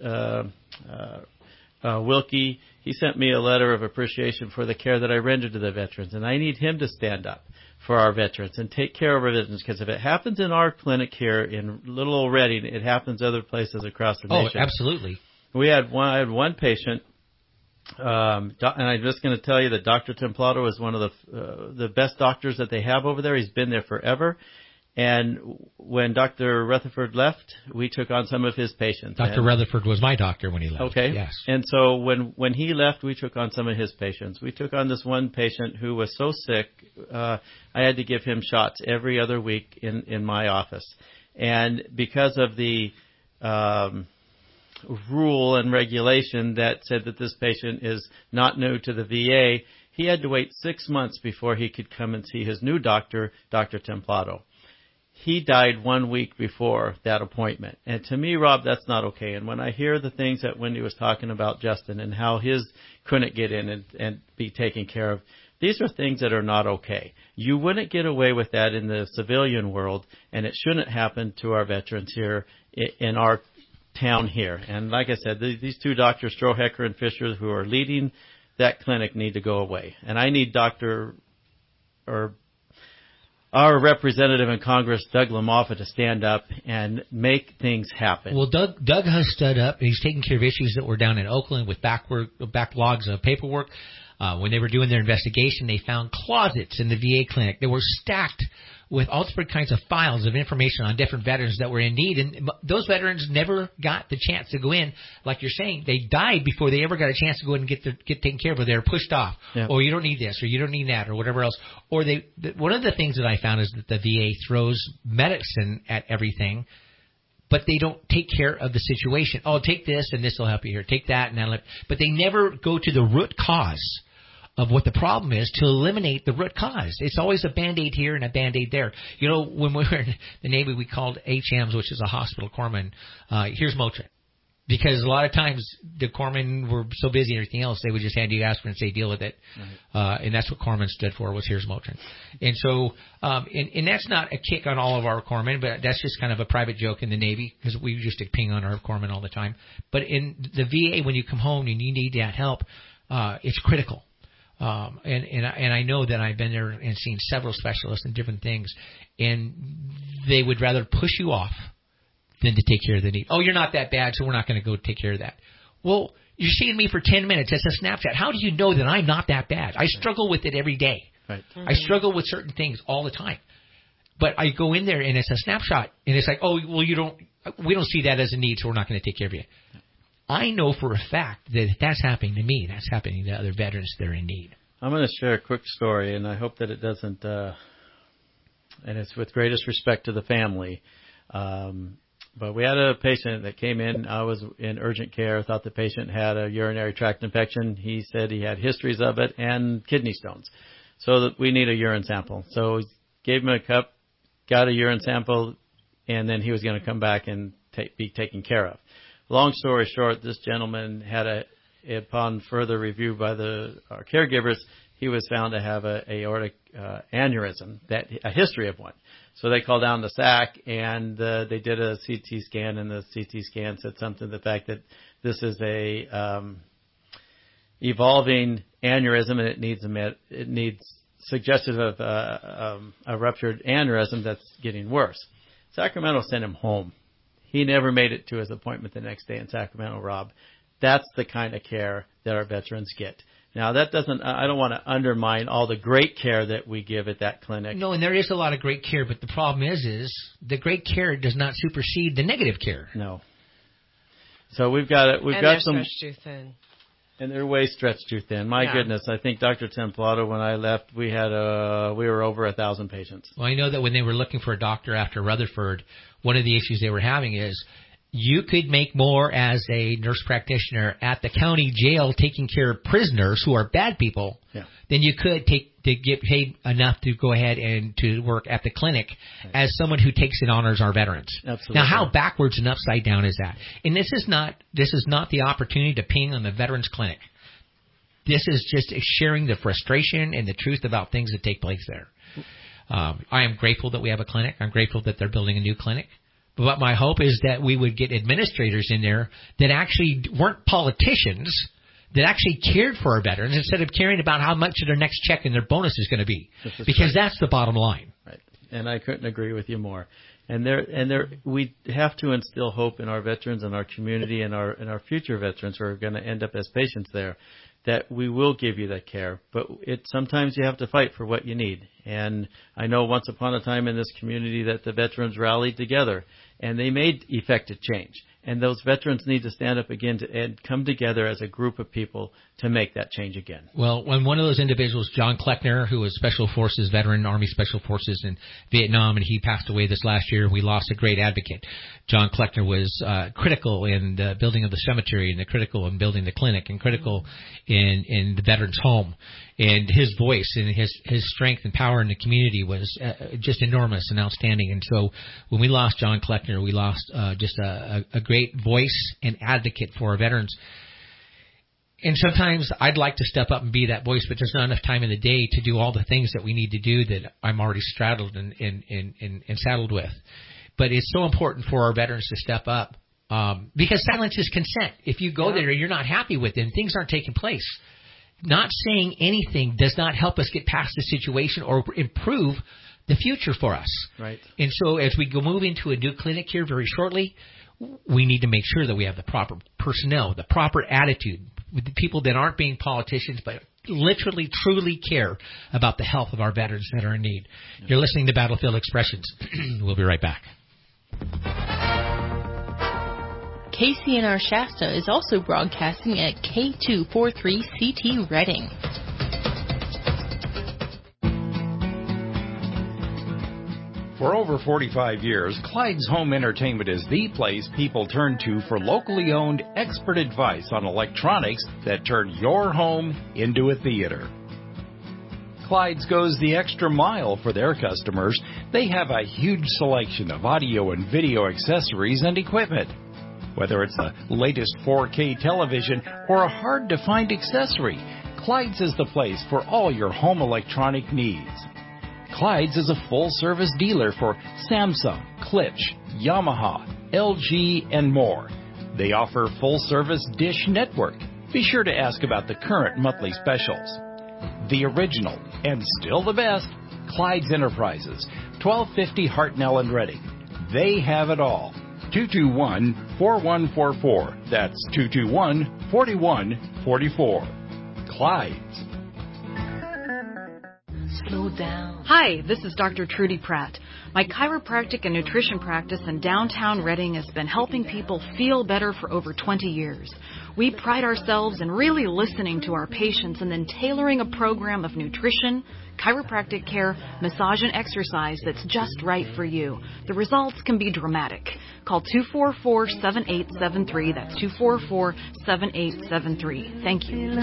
Wilkie, he sent me a letter of appreciation for the care that I rendered to the veterans, and I need him to stand up for our veterans and take care of our veterans, because if it happens in our clinic here in little old Redding, it happens other places across the nation.
Oh, absolutely.
I had one patient. And I'm just going to tell you that Dr. Templado is one of the best doctors that they have over there. He's been there forever. And when Dr. Rutherford left, we took on some of his patients.
Dr. Rutherford was my doctor when he left.
Okay.
Yes.
And so when he left, we took on some of his patients. We took on this one patient who was so sick, I had to give him shots every other week in my office. And because of the rule and regulation that said that this patient is not new to the VA, he had to wait 6 months before he could come and see his new doctor, Dr. Templado. He died 1 week before that appointment. And to me, Rob, that's not okay. And when I hear the things that Wendy was talking about, Justin, and how his couldn't get in and be taken care of, these are things that are not okay. You wouldn't get away with that in the civilian world, and it shouldn't happen to our veterans here in our town here. And like I said, these two doctors, Strohecker and Fisher, who are leading that clinic, need to go away. And I need our representative in Congress, Doug LaMoffa, to stand up and make things happen.
Well, Doug has stood up. He's taken care of issues that were down in Oakland with backlogs of paperwork. When they were doing their investigation, they found closets in the VA clinic. They were stacked with all different kinds of files of information on different veterans that were in need. And those veterans never got the chance to go in. Like you're saying, they died before they ever got a chance to go in and get taken care of. Or they were pushed off.
Yeah.
Or you don't need this, or you don't need that, or whatever else. Or one of the things that I found is that the VA throws medicine at everything, but they don't take care of the situation. Oh, take this and this will help you here. Take that and that'll help. But they never go to the root cause of what the problem is to eliminate the root cause. It's always a Band-Aid here and a Band-Aid there. You know, when we were in the Navy, we called HMs, which is a hospital corpsman, here's Motrin. Because a lot of times the corpsmen were so busy and everything else, they would just hand you aspirin and say, deal with it. Right. And that's what corpsman stood for, was here's Motrin. And so, and that's not a kick on all of our corpsmen, but that's just kind of a private joke in the Navy, because we used to ping on our corpsmen all the time. But in the VA, when you come home and you need that help, it's critical. And I know that I've been there and seen several specialists and different things, and they would rather push you off than to take care of the need. Oh, you're not that bad, so we're not going to go take care of that. Well, you're seeing me for 10 minutes. It's a snapshot. How do you know that I'm not that bad? I struggle with it every day.
Right.
Mm-hmm. I struggle with certain things all the time. But I go in there, and it's a snapshot, and it's like, oh, well, we don't see that as a need, so we're not going to take care of you. I know for a fact that if that's happening to me, that's happening to other veterans that are in need.
I'm going to share a quick story, and I hope that it doesn't, and it's with greatest respect to the family. But we had a patient that came in. I was in urgent care, thought the patient had a urinary tract infection. He said he had histories of it and kidney stones. So that we need a urine sample. So we gave him a cup, got a urine sample, and then he was going to come back and be taken care of. Long story short, this gentleman had upon further review by our caregivers, he was found to have a aortic aneurysm, a history of one. So they called down the SAC, and they did a CT scan, and the CT scan said something to the fact that this is a evolving aneurysm, and it needs suggestive of a ruptured aneurysm that's getting worse. Sacramento sent him home. He never made it to his appointment the next day in Sacramento, Rob. That's the kind of care that our veterans get. Now, I don't want to undermine all the great care that we give at that clinic.
No, and there is a lot of great care, but the problem is the great care does not supersede the negative care.
No. So we've got some.
Stretched too thin.
And they're way stretched too thin. My goodness, I think Dr. Templado, when I left, we were over 1,000 patients.
Well, I know that when they were looking for a doctor after Rutherford, one of the issues they were having is you could make more as a nurse practitioner at the county jail taking care of prisoners who are bad people than you could to get paid enough to go ahead and to work at the clinic as someone who takes and honors our veterans.
Absolutely.
Now, how backwards and upside down is that? And this is not the opportunity to ping on the veterans clinic. This is just sharing the frustration and the truth about things that take place there. I am grateful that we have a clinic. I'm grateful that they're building a new clinic. But my hope is that we would get administrators in there that actually weren't politicians, that actually cared for our veterans instead of caring about how much of their next check and their bonus is going to be. Because that's the bottom line.
Right. And I couldn't agree with you more. And we have to instill hope in our veterans and our community and our future veterans who are going to end up as patients there, that we will give you that care. But sometimes you have to fight for what you need. And I know once upon a time in this community that the veterans rallied together and they made effective change. And those veterans need to stand up again and come together as a group of people to make that change again.
Well, when one of those individuals, John Kleckner, who was Special Forces veteran, Army Special Forces in Vietnam, and he passed away this last year, we lost a great advocate. John Kleckner was critical in the building of the cemetery and critical in building the clinic and critical in the veterans' home. And his voice and his strength and power in the community was just enormous and outstanding. And so when we lost John Kleckner, we lost just a great voice and advocate for our veterans. And sometimes I'd like to step up and be that voice, but there's not enough time in the day to do all the things that we need to do that I'm already straddled and saddled with. But it's so important for our veterans to step up because silence is consent. If you go there and you're not happy with them, things aren't taking place. Not saying anything does not help us get past the situation or improve the future for us.
Right.
And so as we move into a new clinic here very shortly, we need to make sure that we have the proper personnel, the proper attitude, with the people that aren't being politicians, but literally, truly care about the health of our veterans that are in need. You're listening to Battlefield Expressions. We'll be right back.
KCNR Shasta is also broadcasting at K243CT Reading.
For over 45 years, Clyde's Home Entertainment is the place people turn to for locally owned expert advice on electronics that turn your home into a theater. Clyde's goes the extra mile for their customers. They have a huge selection of audio and video accessories and equipment. Whether it's the latest 4K television or a hard-to-find accessory, Clyde's is the place for all your home electronic needs. Clyde's is a full-service dealer for Samsung, Klipsch, Yamaha, LG, and more. They offer full-service Dish Network. Be sure to ask about the current monthly specials. The original, and still the best, Clyde's Enterprises, 1250 Hartnell and Reading. They have it all. 221-4144. That's 221-4144. Clyde's.
Slow down. Hi, this is Dr. Trudy Pratt. My chiropractic and nutrition practice in downtown Reading has been helping people feel better for over 20 years. We pride ourselves in really listening to our patients and then tailoring a program of nutrition, chiropractic care, massage, and exercise that's just right for you. The results can be dramatic. Call 244-7873. That's 244-7873. Thank you.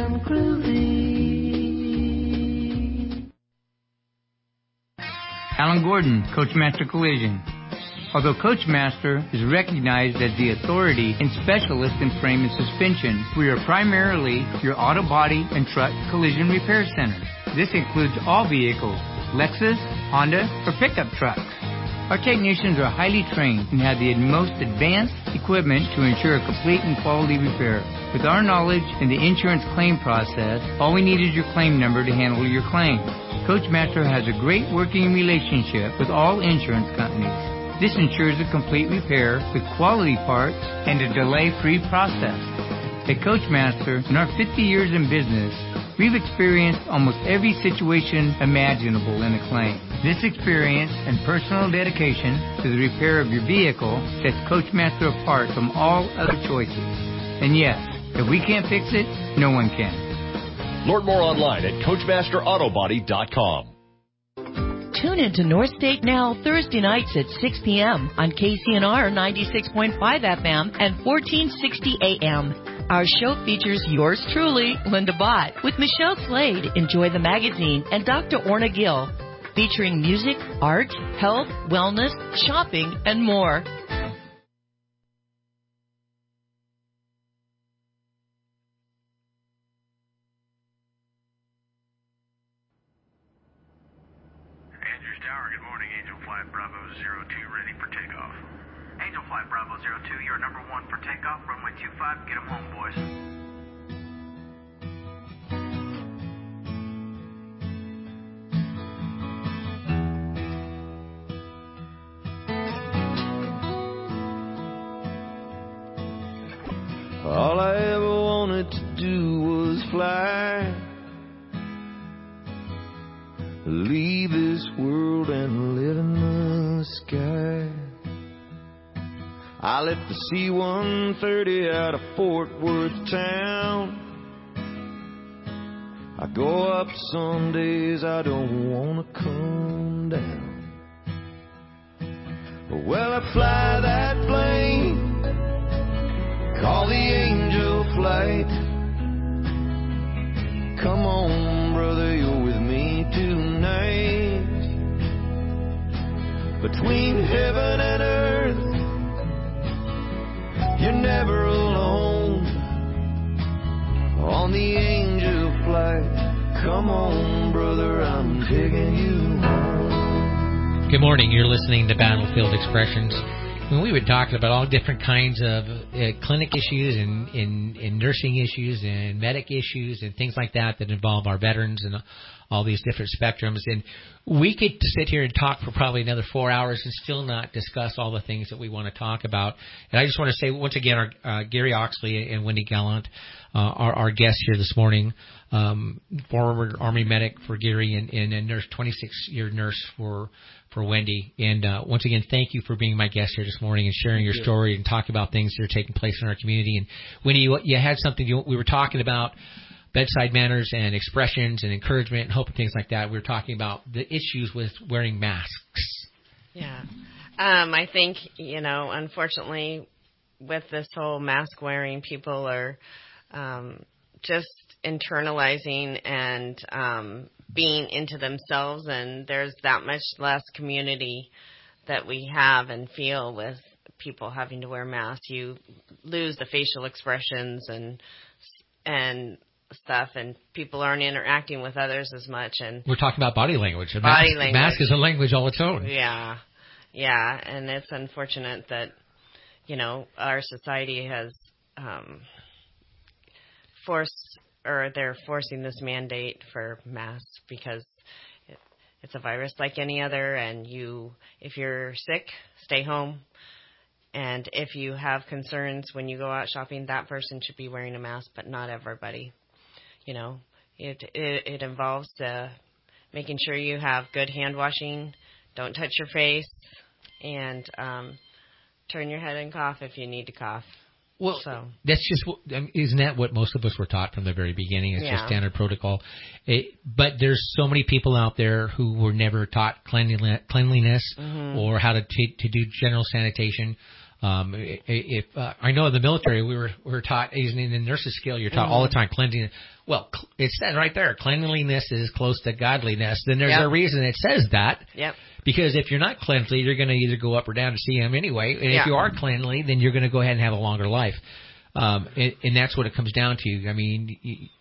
Alan Gordon, Coachmaster Collision. Although Coachmaster is recognized as the authority and specialist in frame and suspension, we are primarily your auto body and truck collision repair center. This includes all vehicles, Lexus, Honda, or pickup trucks. Our technicians are highly trained and have the most advanced equipment to ensure a complete and quality repair. With our knowledge in the insurance claim process, all we need is your claim number to handle your claim. Coachmaster has a great working relationship with all insurance companies. This ensures a complete repair with quality parts and a delay-free process. At Coachmaster, in our 50 years in business, we've experienced almost every situation imaginable in a claim. This experience and personal dedication to the repair of your vehicle sets Coachmaster apart from all other choices. And yes, if we can't fix it, no one can.
Learn more online at CoachmasterAutobody.com.
Tune into North State Now Thursday nights at 6 p.m. on KCNR 96.5 FM and 1460 AM. Our show features yours truly, Linda Bott, with Michelle Slade, Enjoy the Magazine, and Dr. Orna Gill, featuring music, art, health, wellness, shopping, and more.
All I ever wanted to do was fly, leave this world and live in the sky. I left the C-130 out of Fort Worth town. I go up some days, I don't want to come down. Well, I fly that plane, call the Angel Flight. Come on, brother, you're with me tonight. Between heaven and earth, you're never alone. On the Angel Flight, come on, brother, I'm taking you home.
Good morning. You're listening to Battlefield Expressions. When we were talking about all different kinds of clinic issues and nursing issues and medic issues and things like that that involve our veterans and all these different spectrums. And we could sit here and talk for probably another 4 hours and still not discuss all the things that we want to talk about. And I just want to say once again, Gary Oxley and Wendy Gallant, our guests here this morning, former Army medic for Gary and a nurse, 26-year nurse for Wendy. And once again, thank you for being my guest here this morning and sharing your story and talking about things that are taking place in our community. And Wendy, you had something we were talking about. Bedside manners and expressions and encouragement and hope and things like that. We were talking about the issues with wearing masks.
Yeah. I think, unfortunately, with this whole mask wearing, people are just internalizing and being into themselves, and there's that much less community that we have and feel with people having to wear masks. You lose the facial expressions and stuff, and people aren't interacting with others as much. And
we're talking about body language.
Language.
Mask is a language all its own.
Yeah, and it's unfortunate that our society has they're forcing this mandate for masks because it's a virus like any other, and if you're sick, stay home. And if you have concerns when you go out shopping, that person should be wearing a mask, but not everybody. It involves making sure you have good hand washing, don't touch your face, and turn your head and cough if you need to cough.
Well, that's just, isn't that what most of us were taught from the very beginning? It's just standard protocol. But there's so many people out there who were never taught cleanliness or how to do general sanitation. If I know in the military we were taught, in the nurses' skill, you're taught all the time cleanliness. Well, it says right there, cleanliness is close to godliness. Then there's a reason it says that.
Yep.
Because if you're not cleanly, you're going to either go up or down to see him anyway. And if you are cleanly, then you're going to go ahead and have a longer life. And that's what it comes down to. I mean,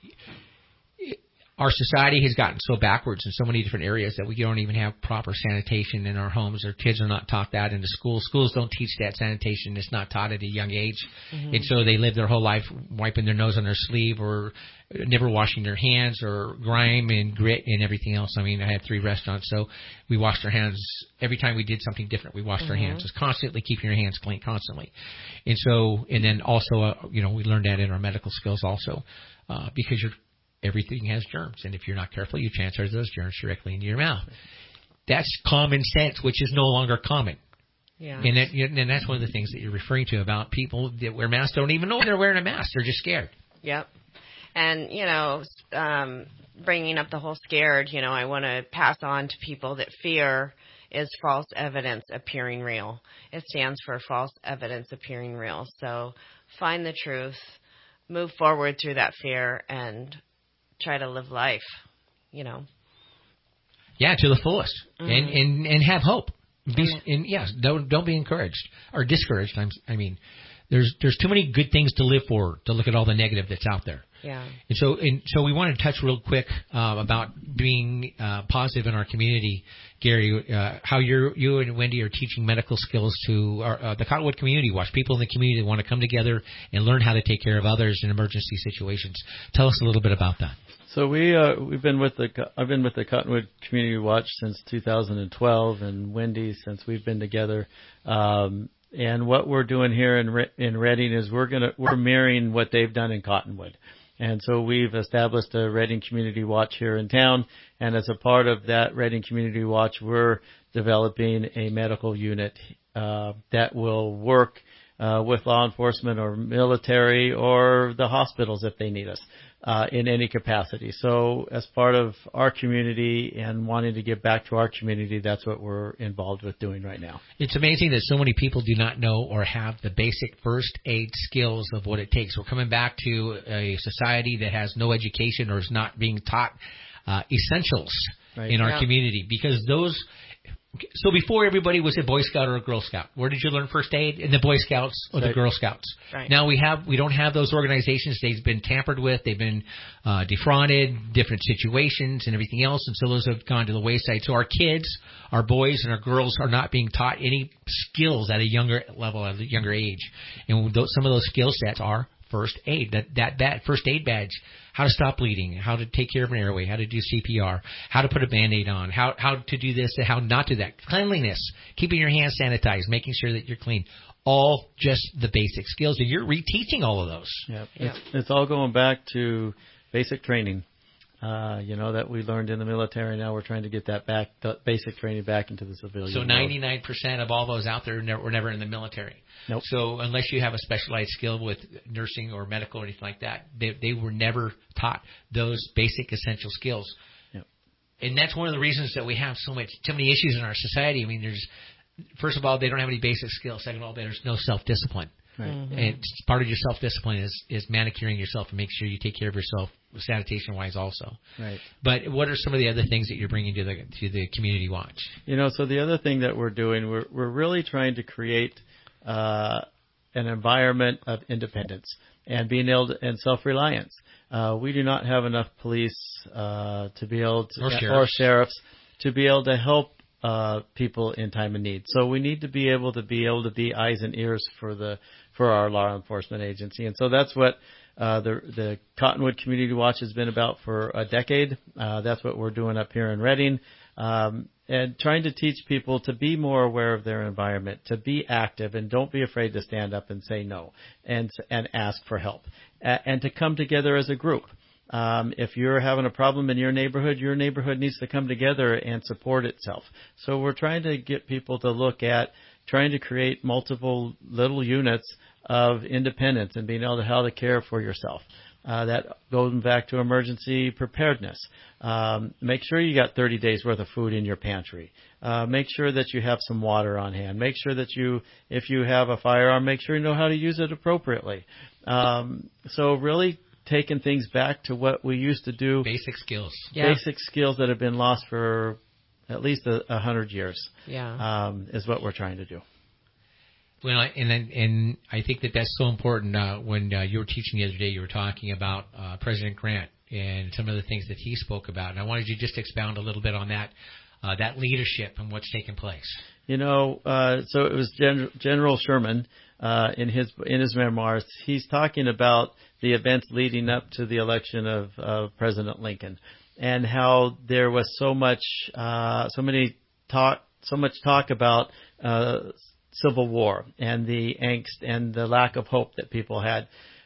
our society has gotten so backwards in so many different areas that we don't even have proper sanitation in our homes. Our kids are not taught that in the schools. Schools don't teach that sanitation. It's not taught at a young age. And so they live their whole life wiping their nose on their sleeve or never washing their hands or grime and grit and everything else. I mean, I had 3 restaurants, so we washed our hands. Every time we did something different, we washed our hands. Just constantly keeping your hands clean, constantly. And then also, we learned that in our medical skills also, because everything has germs, and if you're not careful, you transfer those germs directly into your mouth. That's common sense, which is no longer common.
Yeah.
And that's one of the things that you're referring to about people that wear masks don't even know they're wearing a mask. They're just scared.
Yep. And, bringing up the whole scared, I want to pass on to people that fear is false evidence appearing real. It stands for false evidence appearing real. So find the truth, move forward through that fear, and try to live life,
Yeah, to the fullest, and have hope. Don't be encouraged or discouraged. I mean, there's too many good things to live for to look at all the negative that's out there.
Yeah.
And so we want to touch real quick about being positive in our community, Gary. How you and Wendy are teaching medical skills to the Cottonwood Community Watch. People in the community that want to come together and learn how to take care of others in emergency situations. Tell us a little bit about that.
So I've been with the Cottonwood Community Watch since 2012, and Wendy since we've been together. And what we're doing here in Redding is we're mirroring what they've done in Cottonwood. And so we've established a Redding Community Watch here in town, and as a part of that Redding Community Watch, we're developing a medical unit that will work with law enforcement or military or the hospitals if they need us in any capacity. So as part of our community and wanting to give back to our community, that's what we're involved with doing right now.
It's amazing that so many people do not know or have the basic first aid skills of what it takes. We're coming back to a society that has no education or is not being taught essentials in our community, because those. So before, everybody was a Boy Scout or a Girl Scout. Where did you learn first aid? In the Boy Scouts or the Girl Scouts.
Right.
Now we don't have those organizations. They've been tampered with. They've been defrauded, different situations and everything else. And so those have gone to the wayside. So our kids, our boys and our girls are not being taught any skills at a younger level, at a younger age. And some of those skill sets are first aid. That first aid badge, how to stop bleeding, how to take care of an airway, how to do CPR, how to put a Band-Aid on, how to do this, how not to do that. Cleanliness, keeping your hands sanitized, making sure that you're clean. All just the basic skills, and you're reteaching all of those.
It's all going back to basic training. That we learned in the military. Now we're trying to get that back, the basic training back into the civilian
So
world.
99% of all those out there were never in the military.
Nope.
So unless you have a specialized skill with nursing or medical or anything like that, they were never taught those basic essential skills.
Yep.
And that's one of the reasons that we have so many issues in our society. I mean, first of all, they don't have any basic skills. Second of all, there's no self-discipline.
Right.
Mm-hmm. And part of your self-discipline is manicuring yourself and make sure you take care of yourself sanitation-wise also.
Right.
But what are some of the other things that you're bringing to the community watch?
So the other thing that we're doing, we're really trying to create an environment of independence and being able to, and self-reliance. We do not have enough police to be able to, or sheriffs to be able to help people in time of need. So we need to be able to be eyes and ears for our law enforcement agency. And so that's what the Cottonwood Community Watch has been about for a decade. That's what we're doing up here in Redding. And trying to teach people to be more aware of their environment, to be active, and don't be afraid to stand up and say no and ask for help, and to come together as a group. If you're having a problem in your neighborhood needs to come together and support itself. So we're trying to get people to look at trying to create multiple little units of independence and being able to how to care for yourself. That goes back to emergency preparedness. Make sure you got 30 days worth of food in your pantry. Make sure that you have some water on hand. Make sure that if you have a firearm, make sure you know how to use it appropriately. So really taking things back to what we used to do.
Basic skills.
Basic skills that have been lost for at least 100 years. Is what we're trying to do.
Well, and I think that's so important. When you were teaching the other day, you were talking about President Grant and some of the things that he spoke about. And I wanted you to just expound a little bit on that leadership and what's taken place.
So it was General Sherman in his memoirs. He's talking about the events leading up to the election of President Lincoln, and how there was so much talk about Civil War and the angst and the lack of hope that people had.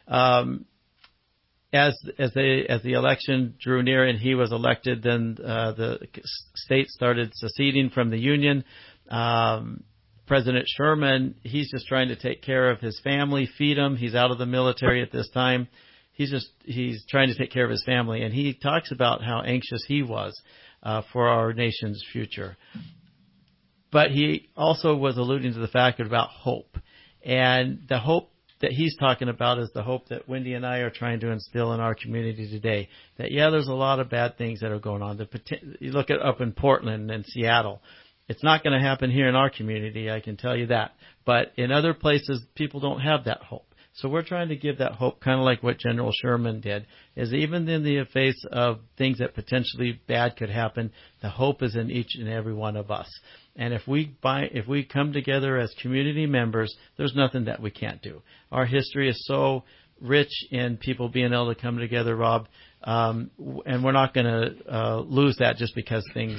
As the election drew near and he was elected, then the states started seceding from the Union. President Sherman, he's just trying to take care of his family, feed him. He's out of the military at this time. He's trying to take care of his family, and he talks about how anxious he was for our nation's future. But he also was alluding to the fact about hope. And the hope that he's talking about is the hope that Wendy and I are trying to instill in our community today. That, there's a lot of bad things that are going on. You look at up in Portland and Seattle. It's not going to happen here in our community, I can tell you that. But in other places, people don't have that hope. So we're trying to give that hope, kind of like what General Sherman did, is even in the face of things that potentially bad could happen, the hope is in each and every one of us. And if we come together as community members, there's nothing that we can't do. Our history is so rich in people being able to come together, Rob, and we're not going to lose that just because things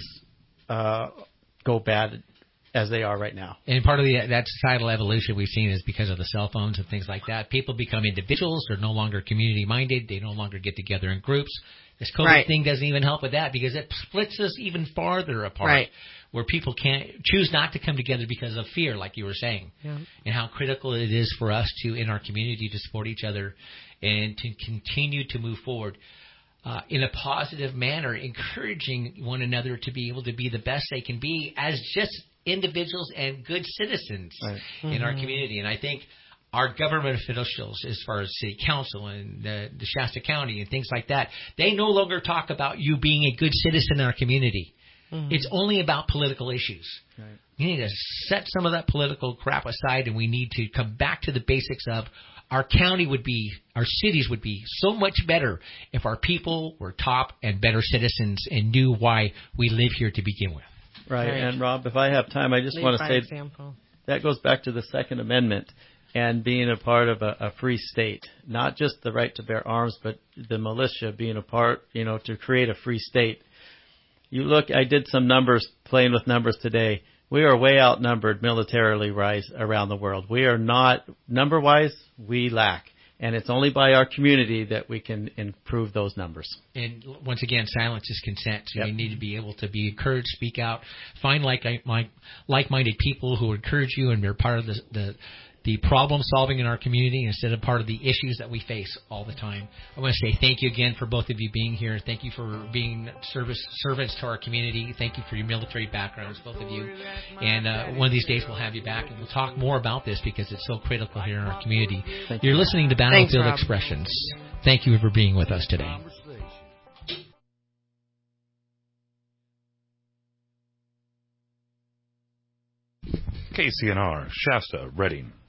go bad as they are right now.
And part of that societal evolution we've seen is because of the cell phones and things like that. People become individuals. They're no longer community-minded. They no longer get together in groups. This COVID thing doesn't even help with that because it splits us even farther apart, where people can't choose not to come together because of fear, like you were saying, and how critical it is for us in our community to support each other and to continue to move forward in a positive manner, encouraging one another to be able to be the best they can be as just individuals and good citizens in our community. And I think our government officials, as far as city council and the Shasta County and things like that, they no longer talk about you being a good citizen in our community. It's only about political issues. You need to set some of that political crap aside, and we need to come back to the basics of our cities would be so much better if our people were top and better citizens and knew why we live here to begin with.
Right. And Rob, if I have time, I just want to say that goes back to the Second Amendment. and being a part of a free state, not just the right to bear arms, but the militia being a part, to create a free state. You look, I did some numbers, playing with numbers today. We are way outnumbered militarily around the world. We are not, number-wise, we lack. And it's only by our community that we can improve those numbers.
And once again, silence is consent. So
Yep.
you need to be able to be encouraged, speak out, find like-minded people who encourage you and are part of the problem solving in our community instead of part of the issues that we face all the time. I want to say thank you again for both of you being here. Thank you for being servants to our community. Thank you for your military backgrounds, both of you. And one of these days we'll have you back and we'll talk more about this because it's so critical here in our community. You're listening to Battlefield Expressions. Thank you for being with us today.
KCNR, Shasta, Reading.